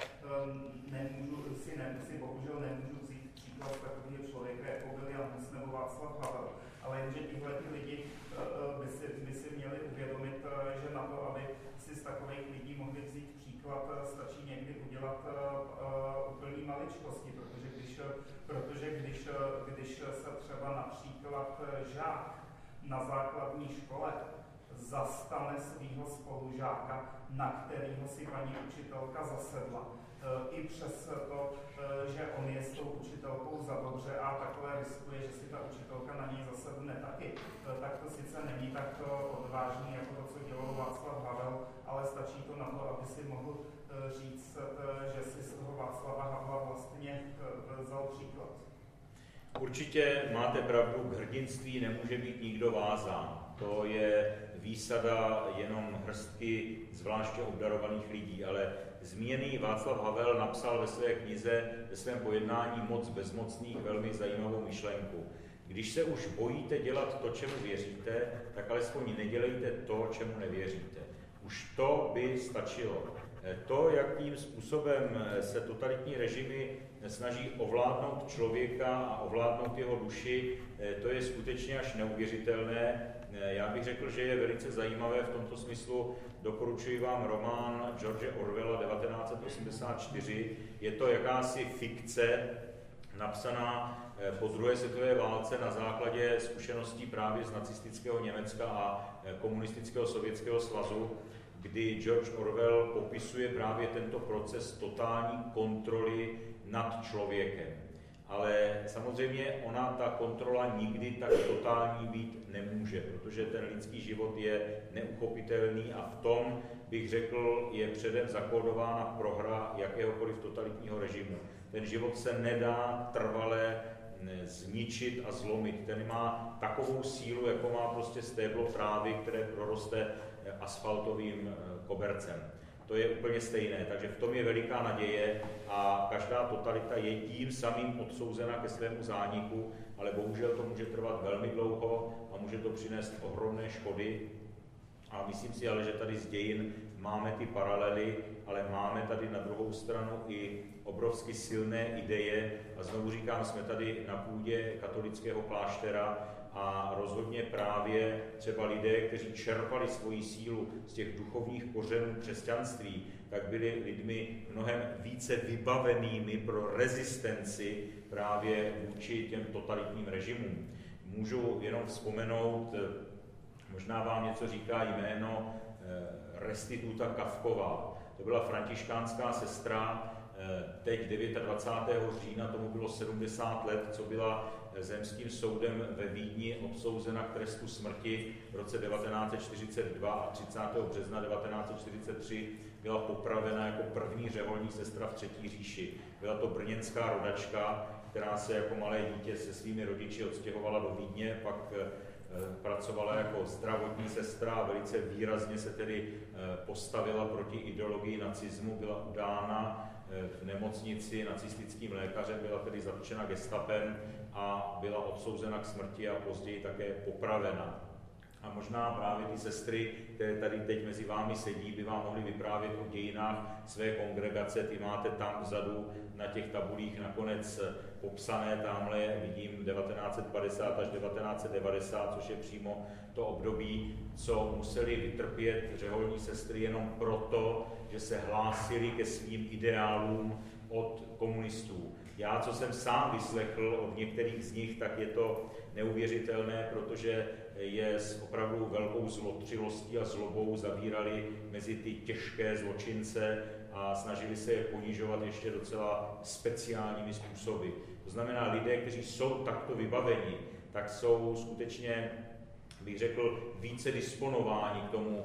nemůžu si, ne, si bohužel nemůžu vzít příklad z takového člověka, jako byl Jan Hus nebo Václav Havel. Ale jenže tihle lidi by si, by si měli uvědomit, že na to, aby si z takových lidí mohli vzít příklad, stačí někdy udělat uh, úplný maličkosti, protože když, protože když, když se třeba například žák na základní škole zastane svého spolužáka, na kterého si paní učitelka zasedla, i přes to, že on je s tou učitelkou za dobře a takhle riskuje, že si ta učitelka na něj zasedne taky, tak to sice není tak odvážný jako to, co dělal Václav Havel, ale stačí to na to, aby si mohl říct, že si z toho Václava Havla vlastně vzal příklad. Určitě máte pravdu, k hrdinství nemůže být nikdo vázán. To je výsada jenom hrstky zvláště obdarovaných lidí, ale zmíněný Václav Havel napsal ve své knize, ve svém pojednání Moc bezmocných, velmi zajímavou myšlenku. Když se už bojíte dělat to, čemu věříte, tak alespoň nedělejte to, čemu nevěříte. Už to by stačilo. To, jakým způsobem se totalitní režimy snaží ovládnout člověka a ovládnout jeho duši, to je skutečně až neuvěřitelné. Já bych řekl, že je velice zajímavé v tomto smyslu. Doporučuji vám román George Orwella devatenáct set osmdesát čtyři. Je to jakási fikce napsaná po druhé světové válce na základě zkušeností právě z nacistického Německa a komunistického Sovětského svazu, kdy George Orwell popisuje právě tento proces totální kontroly nad člověkem. Ale samozřejmě ona, ta kontrola nikdy tak totální být nemůže, protože ten lidský život je neuchopitelný a v tom, bych řekl, je předem zakódována prohra jakéhokoliv totalitního režimu. Ten život se nedá trvale zničit a zlomit. Ten má takovou sílu, jako má prostě stéblo trávy, které proroste asfaltovým kobercem. To je úplně stejné, takže v tom je veliká naděje a každá totalita je tím samým odsouzena ke svému zániku, ale bohužel to může trvat velmi dlouho a může to přinést ohromné škody. A myslím si ale, že tady z dějin máme ty paralely, ale máme tady na druhou stranu i obrovsky silné ideje a znovu říkám, jsme tady na půdě katolického kláštera a rozhodně právě třeba lidé, kteří čerpali svoji sílu z těch duchovních kořenů křesťanství, tak byli lidmi mnohem více vybavenými pro rezistenci právě vůči těm totalitním režimům. můžu jenom vzpomenout, možná vám něco říká jméno Restituta Kafková. To byla františkánská sestra, teď dvacátého devátého října, tomu bylo sedmdesát let, co byla zemským soudem ve Vídni odsouzena k trestu smrti v roce devatenáct set čtyřicet dva a třicátého března devatenáct set čtyřicet tři byla popravena jako první řeholní sestra v Třetí říši. Byla to brněnská rodačka, která se jako malé dítě se svými rodiči odstěhovala do Vídně, pak pracovala jako zdravotní sestra a velice výrazně se tedy postavila proti ideologii nacismu, byla udána v nemocnici nacistickým lékařem, byla tedy zatčena gestapem a byla odsouzena k smrti a později také popravena. A možná právě ty sestry, které tady teď mezi vámi sedí, by vám mohly vyprávět o dějinách své kongregace. Ty máte tam vzadu na těch tabulích nakonec popsané, tamhle vidím devatenáct set padesát až devatenáct set devadesát, což je přímo to období, co museli vytrpět řeholní sestry jenom proto, že se hlásili ke svým ideálům od komunistů. Já, co jsem sám vyslechl od některých z nich, tak je to neuvěřitelné, protože je s opravdu velkou zlotřilostí a zlobou zavírali mezi ty těžké zločince a snažili se je ponižovat ještě docela speciálními způsoby. To znamená, lidé, kteří jsou takto vybaveni, tak jsou skutečně, bych řekl, více disponováni k tomu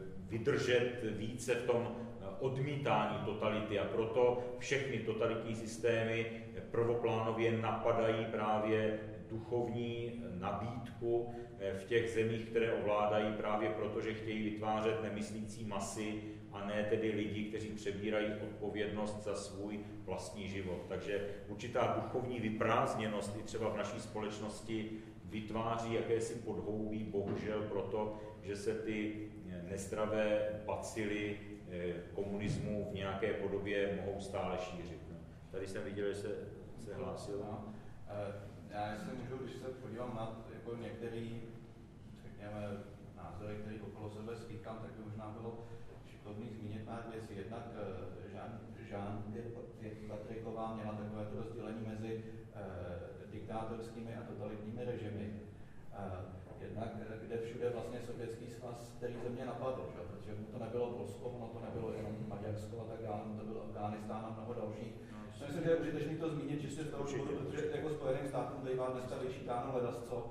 vydržet více v tom odmítání totality a proto všechny totalitní systémy prvoplánově napadají právě duchovní nabídku v těch zemích, které ovládají, právě proto, že chtějí vytvářet nemyslící masy a ne tedy lidi, kteří přebírají odpovědnost za svůj vlastní život. Takže určitá duchovní vyprázdněnost i třeba v naší společnosti vytváří jakési podhoubí, bohužel proto, že se ty nezdravé bacily komunismu v nějaké podobě mohou stále šířit. No. Tady jsem viděl, že se, se hlásil. No. Já si můžu, když se podívám na jako některý, řekněme, názory, které okolo sebe slýchám, tak by možná bylo šikovný zmínit pár věcí. Jednak Jean, Jean Patricková měla takové to rozdělení mezi eh, diktátorskými a totalitními režimy. Eh, jednak, kde všude vlastně Sovětský svaz, který země napadl, že? Protože mu to nebylo Polsko, ono to nebylo jenom Maďarsko a tak dále, to byl Afghánistán a mnoho dalších. No, myslím, že je užitečný to zmínit čistě z toho důvodu, protože jako Spojeným státům bývá dneska vyčítáno ledasco.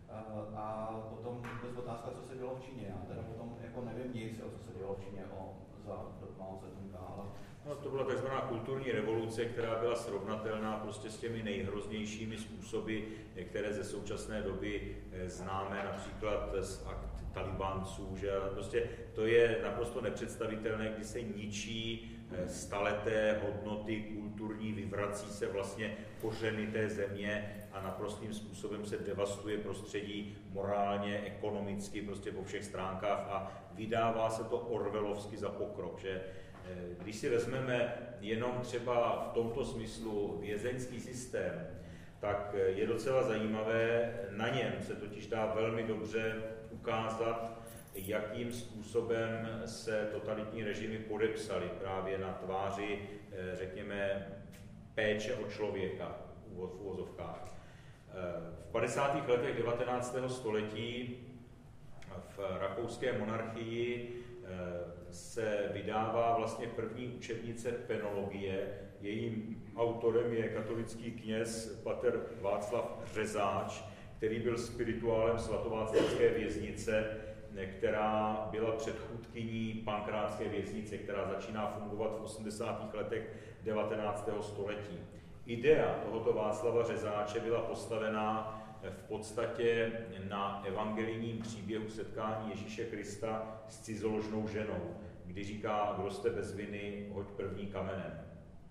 A potom je otázka, co se dělo v Číně. Já teda potom jako nevím nic, o co se dělo v Číně o, za Mao Tse-tunga, ale... No, to byla takzvaná kulturní revoluce, která byla srovnatelná prostě s těmi nejhroznějšími způsoby, které ze současné doby známe, například z akt Talibánců, že prostě to je naprosto nepředstavitelné, kdy se ničí staleté hodnoty kulturní, vyvrací se vlastně kořeny té země a naprostým způsobem se devastuje prostředí morálně, ekonomicky, prostě po všech stránkách a vydává se to orwellovsky za pokrok, že když si vezmeme jenom třeba v tomto smyslu vězeňský systém, tak je docela zajímavé, na něm se totiž dá velmi dobře ukázat, jakým způsobem se totalitní režimy podepsaly právě na tváři, řekněme, péče o člověka v uvozovkách. V padesátých letech devatenáctého století v rakouské monarchii se vydává vlastně první učebnice penologie. Jejím autorem je katolický kněz pater Václav Řezáč, který byl spirituálem svatováclavské věznice, která byla předchůdkyní pankrátské věznice, která začíná fungovat v osmdesátých letech devatenáctého století. Idea tohoto Václava Řezáče byla postavená v podstatě na evangelijním příběhu setkání Ježíše Krista s cizoložnou ženou, kdy říká, kdo jste bez viny, hoď první kamenem.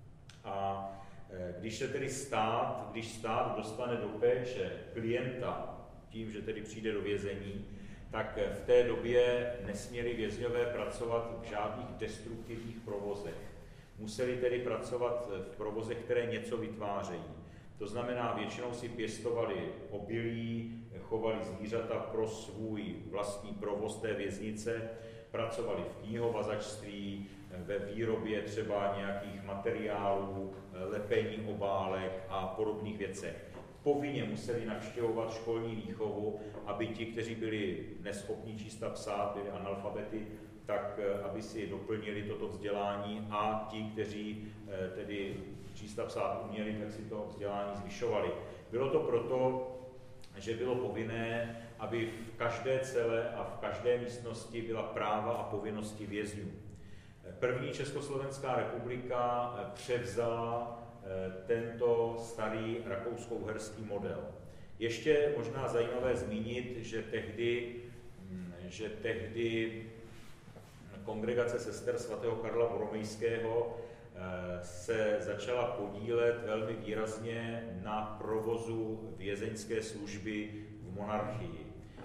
A když se tedy stát, když stát dostane do péče klienta tím, že tedy přijde do vězení, tak v té době nesměli vězňové pracovat v žádných destruktivních provozech. Museli tedy pracovat v provozech, které něco vytvářejí. To znamená, většinou si pěstovali obilí, chovali zvířata pro svůj vlastní provoz té věznice, pracovali v knihovazačství, ve výrobě třeba nějakých materiálů, lepení obálek a podobných věcech. povinně museli navštěvovat školní výchovu, aby ti, kteří byli neschopní číst a psát, byli analfabety, tak aby si doplnili toto vzdělání a ti, kteří tedy číst a psát uměli, tak si to vzdělání zvyšovali. Bylo to proto, že bylo povinné, aby v každé cele a v každé místnosti byla práva a povinnosti vězňů. První Československá republika převzala tento starý rakousko-uherský model. Ještě možná zajímavé zmínit, že tehdy, že tehdy Kongregace sester svatého Karla Boromejského se začala podílet velmi výrazně na provozu vězeňské služby v monarchii.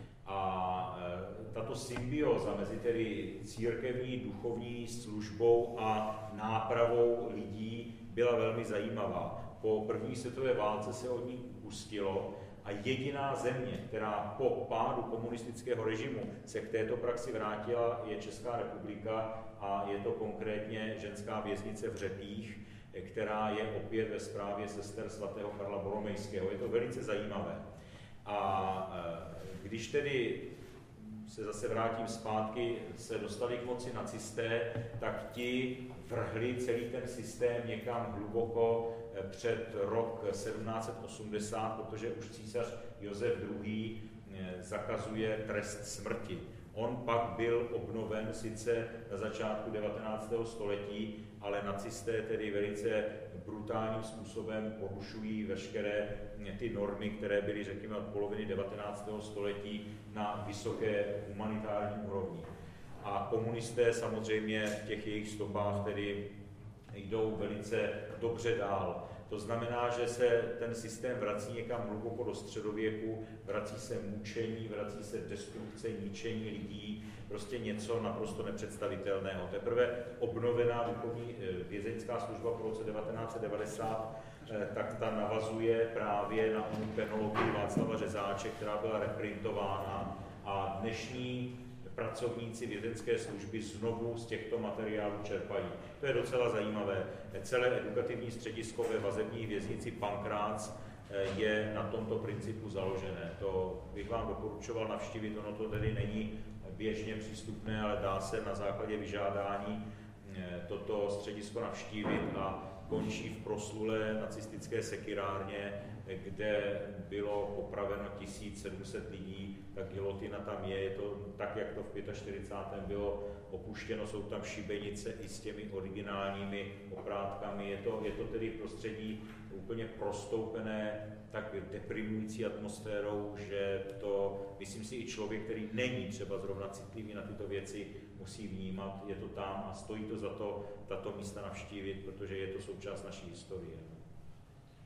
A tato symbioza mezi tedy církevní duchovní službou a nápravou lidí byla velmi zajímavá. Po první světové válce se od ní upustilo a jediná země, která po pádu komunistického režimu se k této praxi vrátila, je Česká republika a je to konkrétně ženská věznice v Řepích, která je opět ve správě sester svatého Karla Boromejského. Je to velice zajímavé. A když tedy se zase vrátím zpátky, se dostali k moci nacisté, tak ti vrhli celý ten systém někam hluboko před rok sedmnáct set osmdesát, protože už císař Josef druhý. zakazuje trest smrti. On pak byl obnoven sice na začátku devatenáctého století, ale nacisté tedy velice brutálním způsobem porušují veškeré ty normy, které byly, řekněme, od poloviny devatenáctého století na vysoké humanitární úrovni. A komunisté samozřejmě v těch jejich stopách tedy jdou velice dobře dál. To znamená, že se ten systém vrací někam hluboko do středověku, vrací se mučení, vrací se destrukce, ničení lidí, prostě něco naprosto nepředstavitelného. Teprve obnovená duchovní vězeňská služba po roce devatenáct set devadesát, tak ta navazuje právě na onu penologii Václava Řezáče, která byla reprintována, a dnešní pracovníci vězeňské služby znovu z těchto materiálů čerpají. To je docela zajímavé. Celé edukativní středisko ve vazební věznici Pankrác je na tomto principu založené. To bych vám doporučoval navštívit, ono to tedy není běžně přístupné, ale dá se na základě vyžádání toto středisko navštívit a končí v proslulé nacistické sekirárně, kde bylo popraveno tisíc sedm set lidí, tak gilotina tam je, je to tak, jak to v čtyřicátém pátém bylo opuštěno, jsou tam šibenice i s těmi originálními oprátkami, je to, je to tedy prostředí úplně prostoupené tak deprimující atmosférou, že to, myslím si, i člověk, který není třeba zrovna citlivý na tyto věci, musí vnímat, je to tam a stojí to za to tato místa navštívit, protože je to součást naší historie.